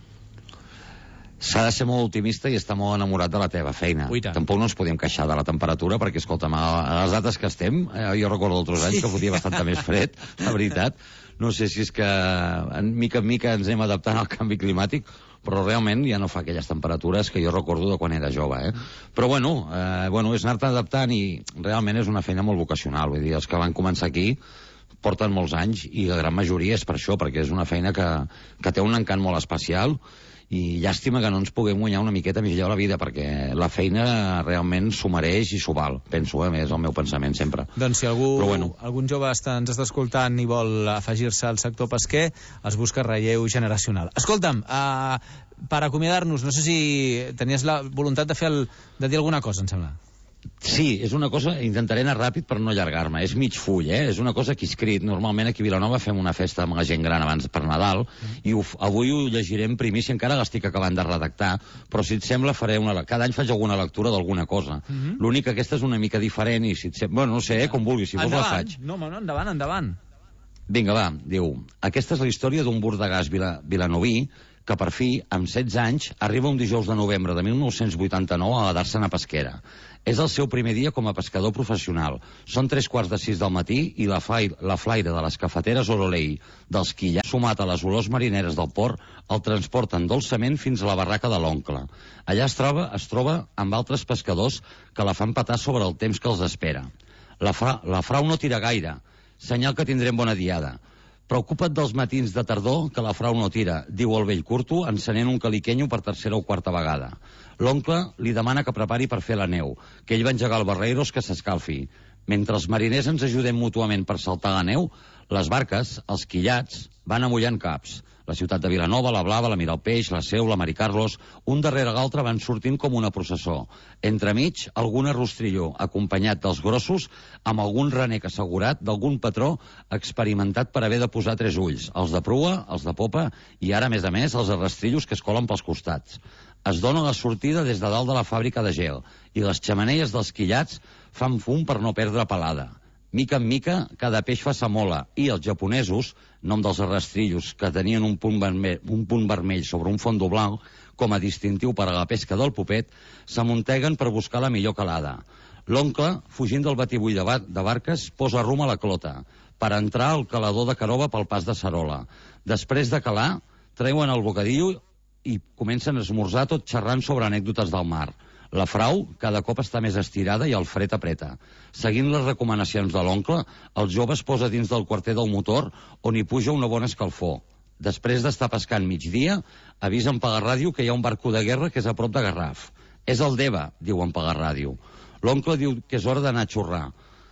S'ha de ser molt optimista i estar molt enamorat de la teva feina. Tampoc no ens podem queixar de la temperatura, perquè, escolta'm, a les dates que estem, eh, jo recordo d'altres anys que fotia bastant més fred, la veritat. No sé si és que, en mica en mica, ens anem adaptant al canvi climàtic, però realment ja no fa aquelles temperatures que jo recordo de quan era jove, eh? Però, bueno, eh, bueno és anar-te adaptant i realment és una feina molt vocacional. Vull dir, els que van començar aquí porten molts anys i la gran majoria és per això, perquè és una feina que, que té un encant molt especial i llàstima que no ens puguem guanyar una miqueta millor la vida, perquè la feina realment s'ho mereix i s'ho val, penso, eh? És el meu pensament sempre. Doncs si algú, Però, bueno. algun jove està, ens està escoltant i vol afegir-se al sector pesquer, es busca relleu generacional. Escolta'm, uh, per acomiadar-nos, no sé si tenies la voluntat de fer el, de dir alguna cosa, em sembla. Sí, és una cosa, intentaré anar ràpid per no allargar-me, és mig full, eh? És una cosa que he escrit, normalment aquí a Vilanova fem una festa amb la gent gran abans per Nadal, mm. i ho, avui ho llegiré en primícia, encara l'estic acabant de redactar, però si et sembla faré una... Cada any faig alguna lectura d'alguna cosa. Mm -hmm. L'únic que aquesta és una mica diferent i si et sembla... Bueno, no sé, eh, com vulguis, si vols la faig. No, no, endavant, endavant. Vinga, va, diu, aquesta és la història d'un bordegàs vila, vilanoví que per fi, amb setze anys, arriba un dijous de novembre de mil nou-cents vuitanta-nou a la Dàrsena Pesquera. És el seu primer dia com a pescador professional. Són tres quarts de sis del matí i la, fai, la flaire de les cafeteres Orolei dels quillars, sumat a les olors marineres del port, el transporten dolçament fins a la barraca de l'oncle. Allà es troba, es troba amb altres pescadors que la fan petar sobre el temps que els espera. La, fra, la frau no tira gaire, senyal que tindrem bona diada. Preocupa't dels matins de tardor, que la frau no tira, diu el vell curto, encenent un caliquenyo per tercera o quarta vegada. L'oncle li demana que prepari per fer la neu, que ell va engegar el barreiros que s'escalfi. Mentre els mariners ens ajudem mútuament per saltar la neu, les barques, els quillats, van amullant caps. La ciutat de Vilanova, la Blava, la Miralpeix, la Seu, la Mari Carlos, un darrere l'altre van sortint com una processó. Entremig, alguna rostrilló, acompanyat dels grossos, amb algun renec assegurat d'algun patró experimentat per haver de posar tres ulls, els de prua, els de popa i ara, a més a més, els arrastrillos que es colen pels costats. Es dona la sortida des de dalt de la fàbrica de gel i les xemeneies dels quillats fan fum per no perdre pelada. Mica en mica, cada peix fa sa mola i els japonesos, nom dels arrastrillos, que tenien un punt vermell, un punt vermell sobre un fondo blanc, com a distintiu per a la pesca del popet, s'amunteguen per buscar la millor calada. L'oncle, fugint del batibull de, bar de barques, posa rum a la clota, per entrar al calador de Caroba pel pas de Sarola. Després de calar, treuen el bocadillo i comencen a esmorzar tot xerrant sobre anècdotes del mar. La frau cada cop està més estirada i el fred apreta. Seguint les recomanacions de l'oncle, el jove es posa dins del quarter del motor on hi puja una bona escalfor. Després d'estar pescant migdia, avisen per la ràdio que hi ha un barco de guerra que és a prop de Garraf. És el Deva, diuen per la ràdio. L'oncle diu que és hora d'anar a xurrar.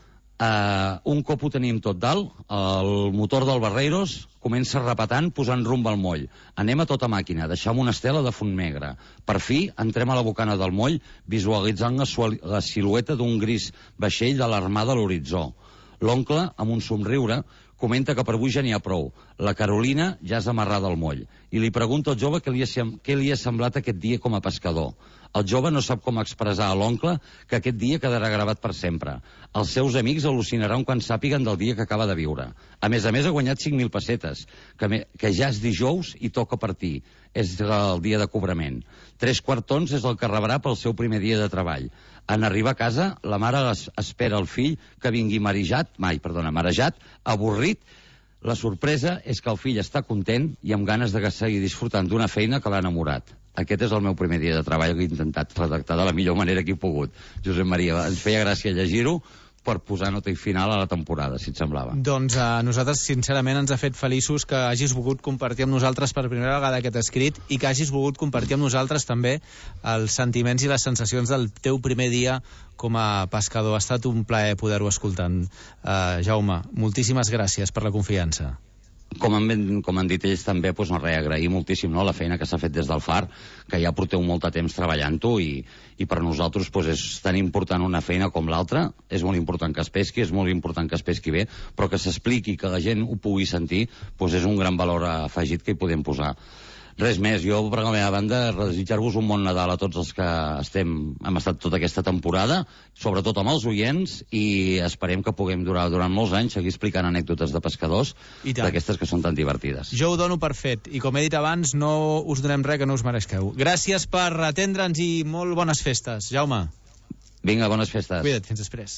Uh, un cop ho tenim tot dalt, el motor del Barreiros comença repetant posant rumb al moll. Anem a tota màquina, deixam una estela de fum negre. Per fi, entrem a la bocana del moll, visualitzant la, la silueta d'un gris vaixell de l'armada a l'horitzó. L'oncle, amb un somriure, comenta que per avui ja n'hi ha prou. La Carolina ja és amarrada al moll. I li pregunta al jove què li ha, què li ha semblat aquest dia com a pescador. El jove no sap com expressar a l'oncle que aquest dia quedarà gravat per sempre. Els seus amics al·lucinaran quan sàpiguen del dia que acaba de viure. A més a més, ha guanyat cinc mil pessetes, que, me, que ja és dijous i toca partir. És el dia de cobrament. Tres quartons és el que rebrà pel seu primer dia de treball. En arribar a casa, la mare es, espera el fill que vingui marejat, mai, perdona, marejat, avorrit. La sorpresa és que el fill està content i amb ganes de seguir disfrutant d'una feina que l'ha enamorat. Aquest és el meu primer dia de treball que he intentat redactar de la millor manera que he pogut. Josep Maria, ens feia gràcia llegir-ho per posar nota i final a la temporada, si et semblava. Doncs a nosaltres, sincerament, ens ha fet feliços que hagis volgut compartir amb nosaltres per primera vegada aquest escrit i que hagis volgut compartir amb nosaltres també els sentiments i les sensacions del teu primer dia com a pescador. Ha estat un plaer poder-ho escoltar. Uh, Jaume, moltíssimes gràcies per la confiança. Com han, com han dit ells també, doncs, no, res, agrair moltíssim, no, la feina que s'ha fet des del Far, que ja porteu molt de temps treballant-ho i, i per nosaltres doncs, és tan important una feina com l'altra. És molt important que es pesqui, és molt important que es pesqui bé, però que s'expliqui, que la gent ho pugui sentir, doncs és un gran valor afegit que hi podem posar. Res més, jo per la meva banda desitjar-vos un bon Nadal a tots els que estem, hem estat tota aquesta temporada, sobretot amb els oients, i esperem que puguem durar durant molts anys seguir explicant anècdotes de pescadors d'aquestes que són tan divertides. Jo ho dono per fet, i com he dit abans, no us donem res que no us mereixeu. Gràcies per atendre'ns i molt bones festes, Jaume. Vinga, bones festes. Cuida't, fins després.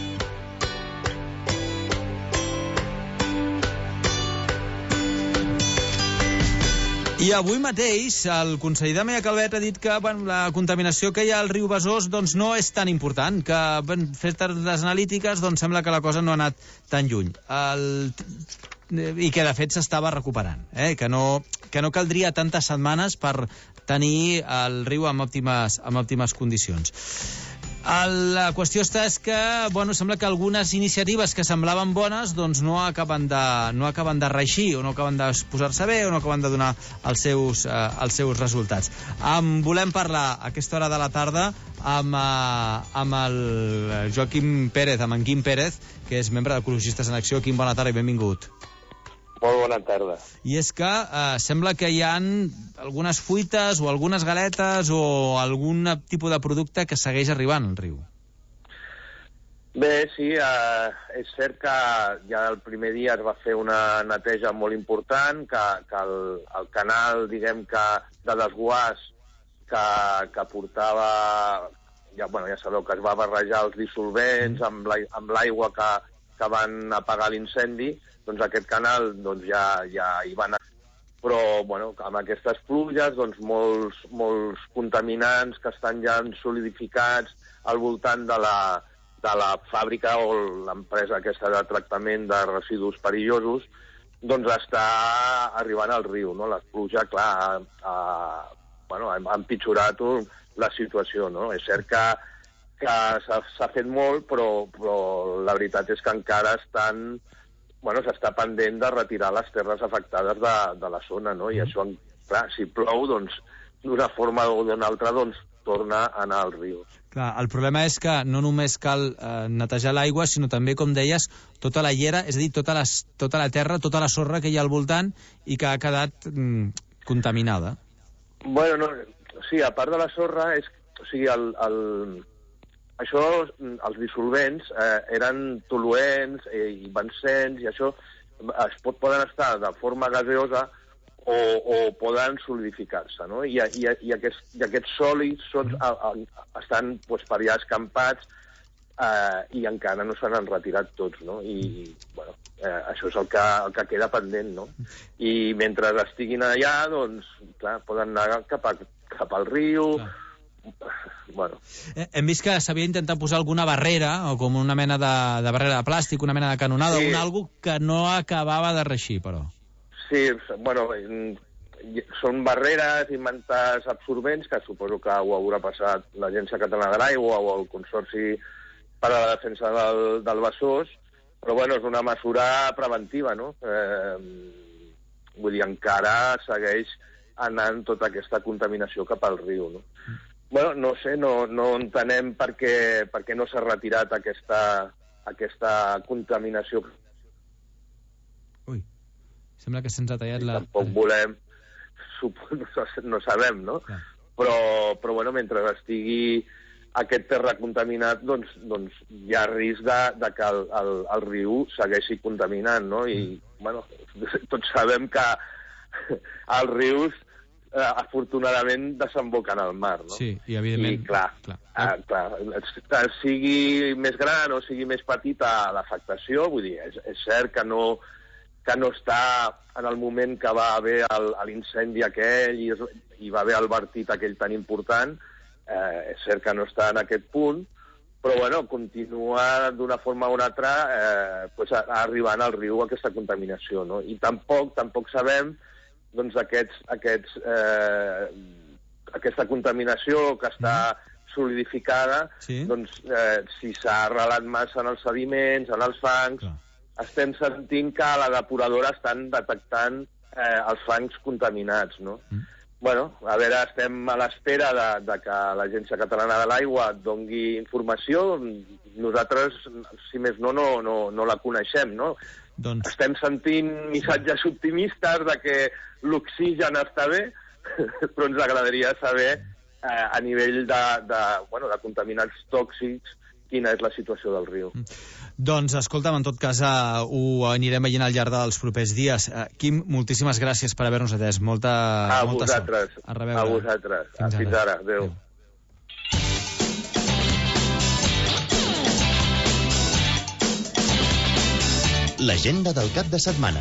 I avui mateix el conseller de Medi Calvet ha dit que bueno, la contaminació que hi ha al riu Besòs doncs, no és tan important, que ben, fetes les analítiques doncs, sembla que la cosa no ha anat tan lluny. El... I que de fet s'estava recuperant, eh? que, no, que no caldria tantes setmanes per tenir el riu en òptimes, en òptimes condicions. La qüestió està és que, bueno, sembla que algunes iniciatives que semblaven bones doncs no acaben de, no acaben de reeixir, o no acaben de posar-se bé, o no acaben de donar els seus, eh, els seus resultats. Um, volem parlar a aquesta hora de la tarda amb, uh, amb el Joaquim Pérez, amb en Quim Pérez, que és membre d'Ecologistes en Acció. Quim, bona tarda i benvingut. Molt bona tarda. I és que eh, sembla que hi ha algunes fuites o algunes galetes o algun tipus de producte que segueix arribant al riu. Bé, sí, eh, és cert que ja el primer dia es va fer una neteja molt important, que, que el, el canal, diguem que, de desguàs que, que portava, ja, bueno, ja sabeu que es va barrejar els dissolvents amb l'aigua que, que van apagar l'incendi, doncs aquest canal doncs, ja, ja hi va anar. Però bueno, amb aquestes pluges, doncs, molts, molts contaminants que estan ja solidificats al voltant de la, de la fàbrica o l'empresa aquesta de tractament de residus perillosos, doncs està arribant al riu. No? La pluja, clar, ha, ha, bueno, ha empitjorat la situació. No? És cert que, que s'ha fet molt, però, però la veritat és que encara estan... Bueno, s'està pendent de retirar les terres afectades de, de la zona, no? I això, clar, si plou, doncs, d'una forma o d'una altra, doncs, torna a anar al riu. Clar, el problema és que no només cal eh, netejar l'aigua, sinó també, com deies, tota la llera, és a dir, tota, les, tota la terra, tota la sorra que hi ha al voltant i que ha quedat mm, contaminada. Bueno, no, sí, a part de la sorra, és, o sigui, el... el això, els dissolvents eh, eren toluents eh, i bencens, i això es pot, poden estar de forma gaseosa o, o poden solidificar-se, no? I, i, i, aquests, i aquests sòlids són, a, a, estan pues, per allà escampats eh, i encara no se n'han retirat tots, no? I, bueno, eh, això és el que, el que queda pendent, no? I mentre estiguin allà, doncs, clar, poden anar cap, a, cap al riu... Clar. Bueno. Hem vist que s'havia intentat posar alguna barrera, o com una mena de, de barrera de plàstic, una mena de canonada, sí. Un algo que no acabava de reeixir, però. Sí, bueno, són barreres i mantes absorbents, que suposo que ho haurà passat l'Agència Catalana de l'Aigua o el Consorci per a la defensa del, del Besòs, però bueno, és una mesura preventiva, no? Eh, vull dir, encara segueix anant tota aquesta contaminació cap al riu, no? Bueno, no sé, no, no entenem per què, per què no s'ha retirat aquesta, aquesta contaminació. Ui, sembla que se'ns ha tallat la... Tampoc volem, no sabem, no? Clar. Però, però bueno, mentre estigui aquest terra contaminat, doncs, doncs hi ha risc de, de que el, el, el riu segueixi contaminant, no? I, bueno, tots sabem que els rius, eh, afortunadament, desemboquen al mar, no? Sí, i evidentment... I, clar, clar. Eh, clar, sigui més gran o sigui més petita l'afectació, vull dir, és, és cert que no, que no està en el moment que va haver l'incendi aquell i, i va haver el vertit aquell tan important. Eh, és cert que no està en aquest punt, però bueno, continua d'una forma o una altra eh, pues, arribant al riu aquesta contaminació, no? I tampoc tampoc sabem doncs, aquests, aquests, eh, aquesta contaminació que està solidificada, sí. doncs, eh, si s'ha arrelat massa en els sediments, en els fangs, clar. Estem sentint que a la depuradora estan detectant eh, els fangs contaminats, no? Mm. Bueno, a veure, estem a l'espera de, de que l'Agència Catalana de l'Aigua dongui informació. Nosaltres, si més no, no, no, no la coneixem, no? Doncs... Estem sentint missatges optimistes de que l'oxigen està bé, però ens agradaria saber eh, a nivell de, de, bueno, de contaminants tòxics quina és la situació del riu. Doncs, escolta'm, en tot cas, uh, ho anirem veient al llarg dels propers dies. Uh, Quim, moltíssimes gràcies per haver-nos atès. Molta, a molta vosaltres. Sort. A reveure. A vosaltres. Fins, Fins ara. ara. Adéu. Adéu. L'agenda del cap de setmana.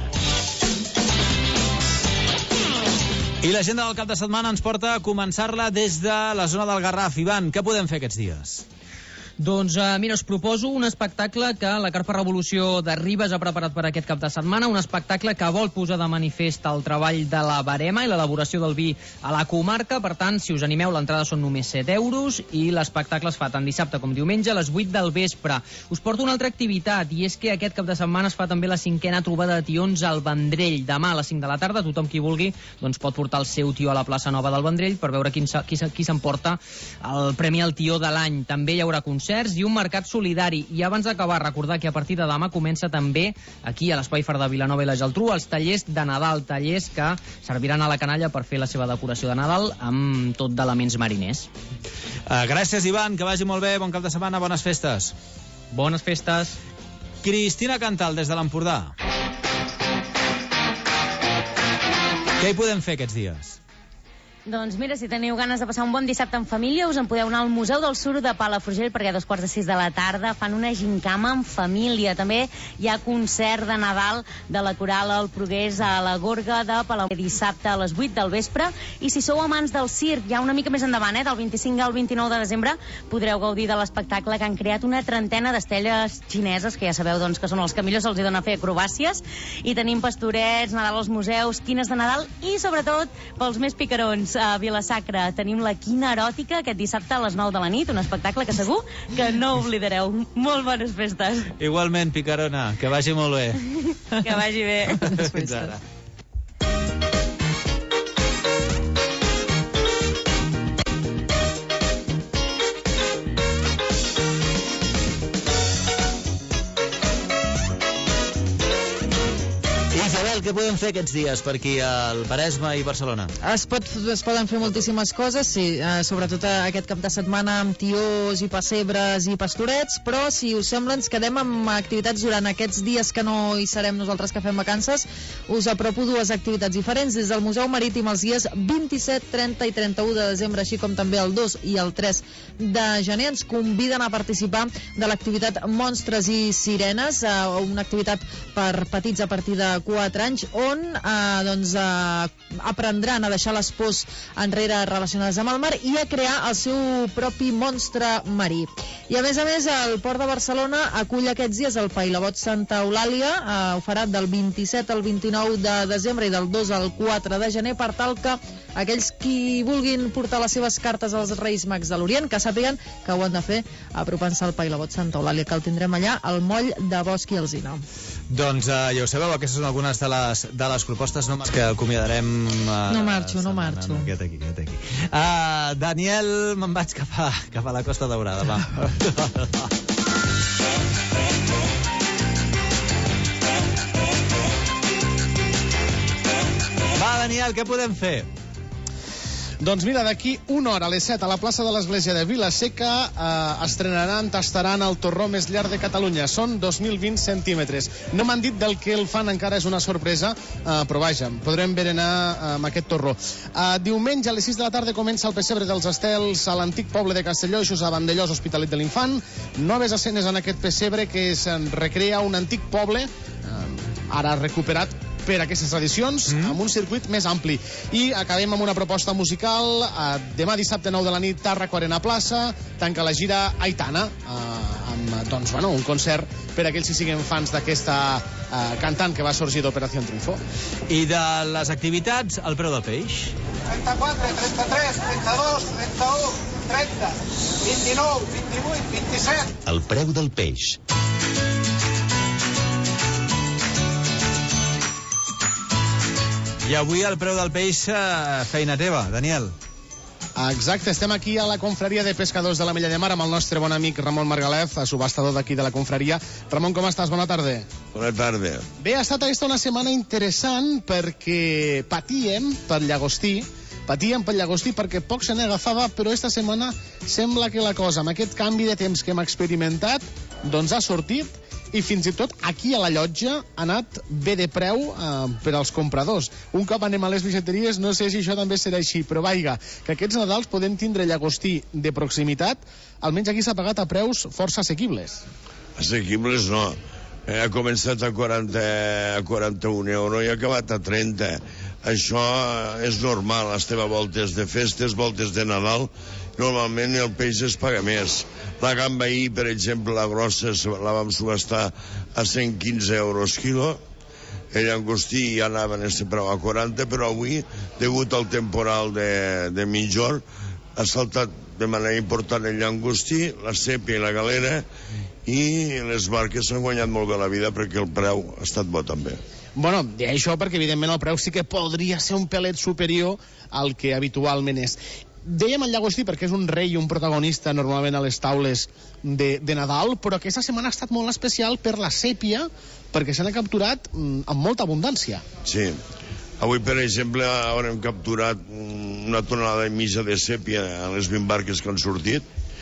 I l'agenda del cap de setmana ens porta a començar-la des de la zona del Garraf. Ivan, què podem fer aquests dies? Doncs uh, mira, us proposo un espectacle que la Carpa Revolució de Ribes ha preparat per aquest cap de setmana, un espectacle que vol posar de manifest el treball de la barema i l'elaboració del vi a la comarca. Per tant, si us animeu, l'entrada són només set euros i l'espectacle es fa tant dissabte com diumenge a les vuit del vespre. Us porto una altra activitat, i és que aquest cap de setmana es fa també la cinquena trobada de tions al Vendrell. Demà a les cinc de la tarda, tothom qui vulgui doncs pot portar el seu tió a la plaça Nova del Vendrell per veure qui, qui, qui s'emporta el premi al tió de l'any. També hi haurà concerts i un mercat solidari. I abans d'acabar, recordar que a partir de demà comença també aquí a l'Espai Far de Vilanova i la Geltrú els tallers de Nadal, tallers que serviran a la canalla per fer la seva decoració de Nadal amb tot d'elements mariners. Uh, gràcies, Ivan, que vagi molt bé, bon cap de setmana, bones festes. Bones festes. Cristina Cantal, des de l'Empordà. Què hi podem fer aquests dies? Doncs mira, si teniu ganes de passar un bon dissabte en família, us en podeu anar al Museu del Suro de Palafrugell, perquè a dos quarts de sis de la tarda fan una gincama en família. També hi ha concert de Nadal de la Coral El Progrés a la Gorga de Palafrugell dissabte a les vuit del vespre. I si sou amants del circ, ja una mica més endavant, eh, del vint-i-cinc al vint-i-nou de desembre, podreu gaudir de l'espectacle que han creat una trentena d'estelles xineses, que ja sabeu doncs, que són els que millor se'ls dona fer acrobàcies. I tenim pastorets, Nadal als museus, quines de Nadal i, sobretot, pels més picarons, a Vila-sacra tenim la quina eròtica aquest dissabte a les nou de la nit, un espectacle que segur que no oblidareu. Molt bones festes. Igualment, picarona, que vagi molt bé. Que vagi bé. Fins ara. Què podem fer aquests dies per aquí al Maresme i Barcelona? Es, pot, es poden fer moltíssimes coses, sí, eh, sobretot aquest cap de setmana amb tiós i pessebres i pastorets, però si us sembla ens quedem amb activitats durant aquests dies que no hi serem nosaltres que fem vacances. Us apropo dues activitats diferents des del Museu Marítim els dies vint-i-set, trenta i trenta-u de desembre, així com també el dos i el tres de gener. Ens conviden a participar de l'activitat Monstres i Sirenes, eh, una activitat per petits a partir de quatre anys, on eh, doncs, eh, aprendran a deixar les pors enrere relacionades amb el mar i a crear el seu propi monstre marí. I a més a més el Port de Barcelona acull aquests dies el Pailabot Santa Eulàlia, eh, ho farà del vint-i-set al vint-i-nou de desembre i del dos al quatre de gener, per tal que aquells qui vulguin portar les seves cartes als Reis Mags de l'Orient, que sàpiguen que ho han de fer apropant-se al Pa i la Bot Santa Eulàlia, que el tindrem allà al moll de Bosch i Alsina. Doncs uh, ja ho sabeu, aquestes són algunes de les, de les propostes no, que acomiadarem... Uh, no marxo, no marxo. No, no, aquest aquí, aquest aquí. Uh, Daniel, me'n vaig cap a, cap a la Costa Daurada, va. Va, Daniel, què podem fer? Doncs mira, d'aquí una hora a les set a la plaça de l'Església de Vila-seca eh, estrenaran, tastaran el torró més llarg de Catalunya. Són dos mil vint centímetres. No m'han dit del que el fan, encara és una sorpresa, eh, però vaja, podrem berenar eh, amb aquest torró. Eh, diumenge a les sis de la tarda comença el pessebre dels Estels a l'antic poble de Castelloixos, a Vandellós, Hospitalet de l'Infant. Noves escenes en aquest pessebre que es recrea un antic poble, eh, ara recuperat per aquestes tradicions, mm. amb un circuit més ampli. I acabem amb una proposta musical. Uh, demà dissabte nou de la nit, Tàrraco Arena Plaça, tanca la gira Aitana, uh, amb doncs, bueno, un concert per a aquells que siguin fans d'aquesta uh, cantant que va sorgir d'Operació Triunfo. I de les activitats, el preu del peix? trenta-quatre, trenta-tres, trenta-dos, trenta-u, trenta, vint-i-nou, vint-i-vuit, vint-i-set. El preu del peix. I avui el preu del peix, eh, feina teva, Daniel. Exacte, estem aquí a la confraria de pescadors de la Mella de Mar amb el nostre bon amic Ramon Margalef, subhastador d'aquí de la confraria. Ramon, com estàs? Bona tarda. Bona tarda. Bé, ha estat aquesta una setmana interessant perquè patíem per llagostí, patíem per llagostí perquè poc se n'agafava, però esta setmana sembla que la cosa, amb aquest canvi de temps que hem experimentat, doncs ha sortit i fins i tot aquí a la llotja ha anat bé de preu eh, per als compradors. Un cop anem a les bixateries, no sé si això també serà així, però vaiga, que aquests Nadals podem tindre llagostí de proximitat, almenys aquí s'ha pagat a preus força assequibles. Assequibles no. Eh, ha començat a quaranta, a quaranta-un euros i ha acabat a trenta. Això és normal, estem a voltes de festes, voltes de Nadal, normalment el peix es paga més. La gamba ahir, per exemple, la grossa, la vam subhastar a cent quinze euros quilo. El llangostí ja anava en este preu a quaranta, però avui, degut al temporal de, de mitjor, ha saltat de manera important el llangostí, la sèpia i la galera, i les barques s'han guanyat molt bé la vida perquè el preu ha estat bo també. Bueno, i això perquè evidentment el preu sí que podria ser un pelet superior al que habitualment és. Dèiem el llagostí perquè és un rei i un protagonista normalment a les taules de, de Nadal, però aquesta setmana ha estat molt especial per la sèpia, perquè s'han capturat mm, amb molta abundància. Sí. Avui, per exemple, haurem capturat una tonelada i mitja de sèpia a les vint barques que han sortit,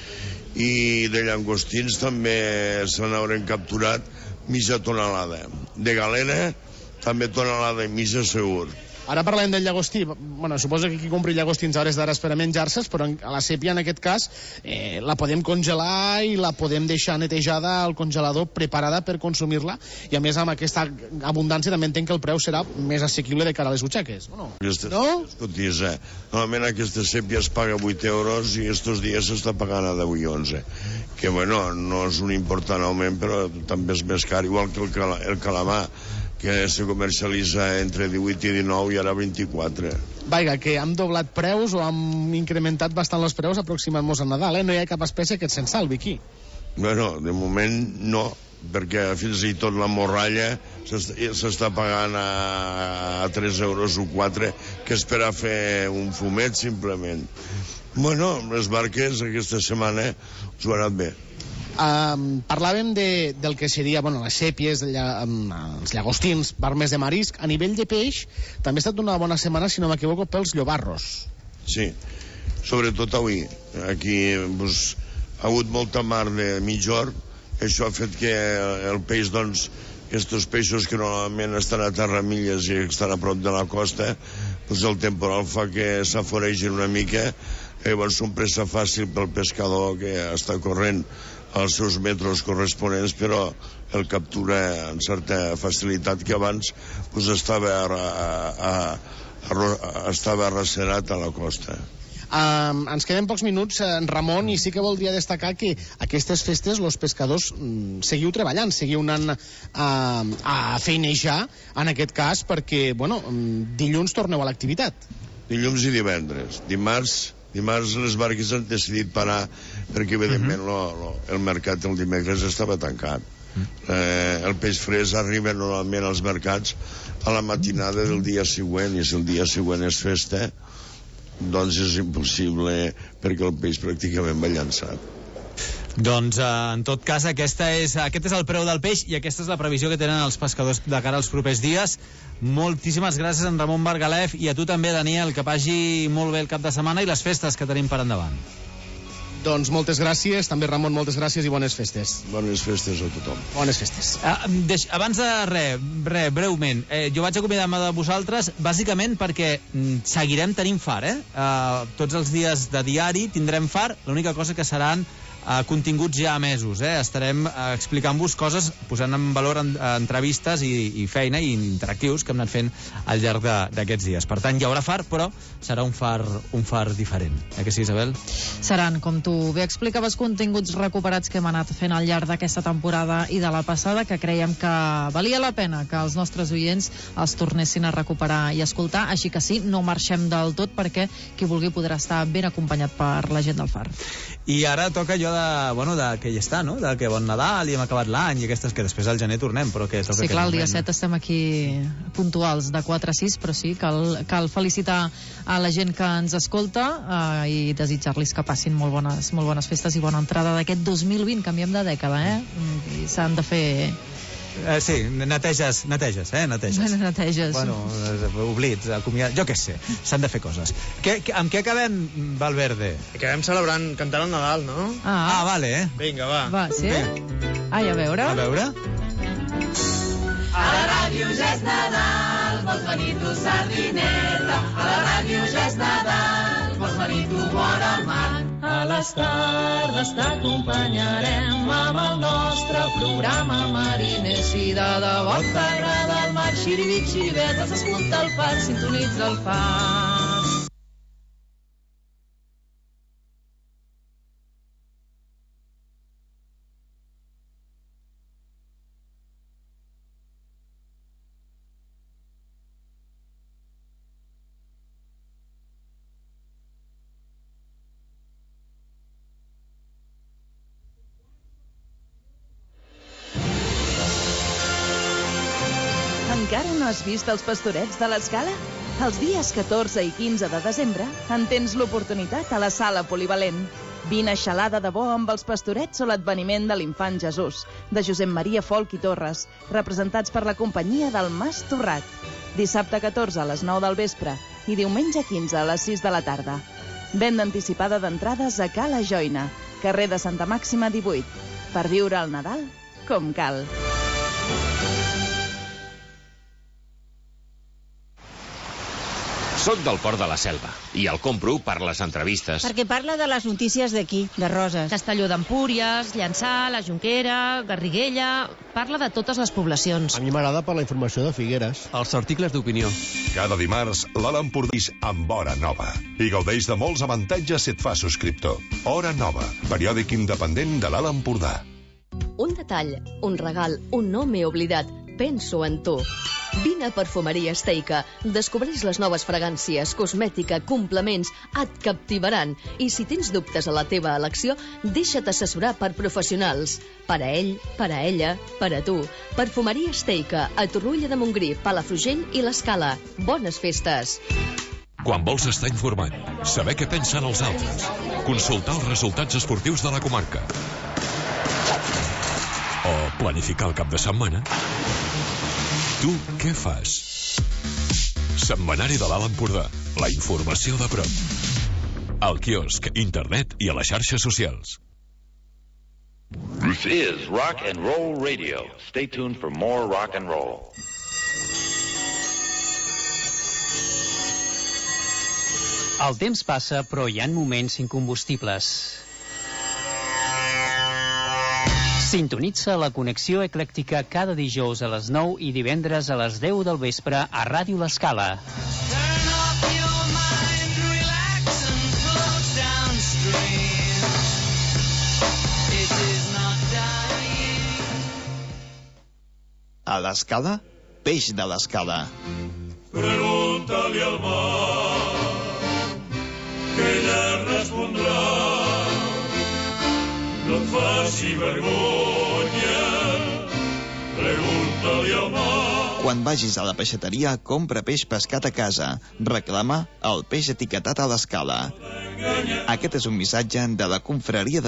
i de llangostins també se n'haurem capturat mitja tonelada. De galera, també tonelada i mitja segur. Ara parlem del llagostí. Bueno, suposo que qui compri llagostins a hores d'ara és per a menjar-se's, però a la sèpia, en aquest cas, eh, la podem congelar i la podem deixar netejada al congelador, preparada per consumir-la, i a més amb aquesta abundància també entenc que el preu serà més assequible de cara a les butxaques. No? Aquesta no? Es cotitza. Normalment aquesta sèpia es paga vuit euros i estos dies s'està pagant a deu i onze. Que, bueno, no és un important augment, però també és més car, igual que el, cal el calamar, que se comercialitza entre divuit i dinou i ara vint-i-quatre. Vaiga, que hem doblat preus o hem incrementat bastant els preus aproximant-nos a Nadal, eh? No hi ha cap espècie que et se'n salvi aquí. Bueno, de moment no, perquè fins i tot la morralla s'està pagant a, a tres euros o quatre, que és per a fer un fumet, simplement. Bueno, les barques aquesta setmana us ho han anat bé. Um, parlàvem de, del que seria, bueno, les sèpies, lla, um, els llagostins, barmes de marisc. A nivell de peix, també ha estat una bona setmana, si no m'equivoco, pels llobarros. Sí, sobretot avui. Aquí pues, ha hagut molta mar de mitjor. Això ha fet que el peix, doncs, aquests peixos que normalment estan a terra milles i estan a prop de la costa, pues el temporal fa que s'aforegin una mica. Llavors, un pressa fàcil pel pescador que està corrent als seus metros corresponents, però el captura amb certa facilitat que abans pues, estava, a, a, a, estava arraserat a la costa. Um, ens queden pocs minuts, en Ramon, i sí que voldria destacar que aquestes festes els pescadors mm, seguiu treballant, seguiu anant a, a feinejar, en aquest cas, perquè, bueno, dilluns torneu a l'activitat. dilluns i divendres. Dimarts, dimarts les barques han decidit parar perquè, evidentment, uh -huh. lo, lo, el mercat el dimecres estava tancat. Uh -huh. eh, el peix fresc arriba normalment als mercats a la matinada del dia següent, i si el dia següent és festa, doncs és impossible perquè el peix pràcticament va llançat. Doncs, eh, en tot cas, aquesta és, aquest és el preu del peix i aquesta és la previsió que tenen els pescadors de cara als propers dies. Moltíssimes gràcies, en Ramon Bargalef, i a tu també, Daniel, que vagi molt bé el cap de setmana i les festes que tenim per endavant. Doncs moltes gràcies, també Ramon, moltes gràcies i bones festes. Bones festes a tothom. Bones festes. Ah, deix, abans de res, re, breument, eh, jo vaig acomiadar-me de vosaltres bàsicament perquè mm, seguirem tenint far, eh? Uh, tots els dies de diari tindrem far, l'única cosa que seran Uh, continguts ja emesos, eh? Estarem uh, explicant-vos coses, posant en valor en, uh, entrevistes i, i feina i interactius que hem anat fent al llarg d'aquests dies. Per tant, hi haurà far, però serà un far, un far diferent. Eh que sí, Isabel? Seran, com tu bé explicaves, continguts recuperats que hem anat fent al llarg d'aquesta temporada i de la passada, que creiem que valia la pena que els nostres oients els tornessin a recuperar i escoltar, així que sí, no marxem del tot perquè qui vulgui podrà estar ben acompanyat per la gent del far. I ara toca jo de, bueno, de que ja està, no? De que bon Nadal i hem acabat l'any i aquestes que després al gener tornem, però que toca sí, clar, el dia moment. set estem aquí puntuals de quatre a sis, però sí, cal, cal felicitar a la gent que ens escolta eh, i desitjar-los que passin molt bones, molt bones festes i bona entrada d'aquest dos mil vint, canviem de dècada, eh? I s'han de fer... Eh, sí, neteges, neteges, eh? Neteges. Bueno, neteges. Bueno, oblits, acomiad... jo què sé, s'han de fer coses. Que, que, amb què acabem, Valverde? Acabem celebrant, cantant el Nadal, no? Ah, ah vale, eh? Vinga, va. Va, sí? Ai, a veure. A veure. A la ràdio ja és Nadal, vols venir tu sardineta. A la ràdio ja és Nadal, vols venir tu vora el mar. A les tardes t'acompanyarem amb el nostre programa mariner. Si de debò t'agrada el mar, xirivit, xirivet, has d'escoltar el far, sintonitza el far. Encara no has vist els Pastorets de l'Escala? Els dies catorze i quinze de desembre en tens l'oportunitat a la sala polivalent. Vine a xalar de debò amb els Pastorets o l'adveniment de l'Infant Jesús, de Josep Maria Folch i Torres, representats per la companyia del Mas Torrat. Dissabte catorze a les nou del vespre i diumenge quinze a les sis de la tarda. Venda anticipada d'entrades a Cala Joina, carrer de Santa Màxima divuit, per viure el Nadal com cal. Soc del Port de la Selva i el compro per les entrevistes. Perquè parla de les notícies d'aquí, de Roses. Castelló d'Empúries, Llançà, la Jonquera, Garriguella... Parla de totes les poblacions. A mi m'agrada per la informació de Figueres. Els articles d'opinió. Cada dimarts, l'Alt Empordà amb Hora Nova. I gaudeix de molts avantatges si et fa subscriptor. Hora Nova, periòdic independent de l'Alt Empordà. Un detall, un regal, un nom he oblidat. Penso en tu. Vine a Perfumeria Esteica. Descobreix les noves fragàncies, cosmètica, complements, et captivaran. I si tens dubtes a la teva elecció, deixa't assessorar per professionals. Per a ell, per a ella, per a tu. Perfumeria Esteica, a Torroella de Montgrí, Palafrugell i l'Escala. Bones festes. Quan vols estar informat, saber què pensen els altres, consultar els resultats esportius de la comarca o planificar el cap de setmana, tu què fas? Setmanari de l'Alt Empordà. La informació de prop. Al quiosc, internet i a les xarxes socials. This is Rock and Roll Radio. Stay tuned for more rock and roll. El temps passa, però hi ha moments incombustibles. Sintonitza la connexió eclèctica cada dijous a les nou i divendres a les deu del vespre a Ràdio L'Escala. A l'Escala, peix de l'Escala. Pregúntale al mar. que ella respondrà. No et faci vergonya, pregunta-li al mar. Quan vagis a la peixateria, compra peix pescat a casa. Reclama el peix etiquetat a l'escala. Aquest és un missatge de la confraria de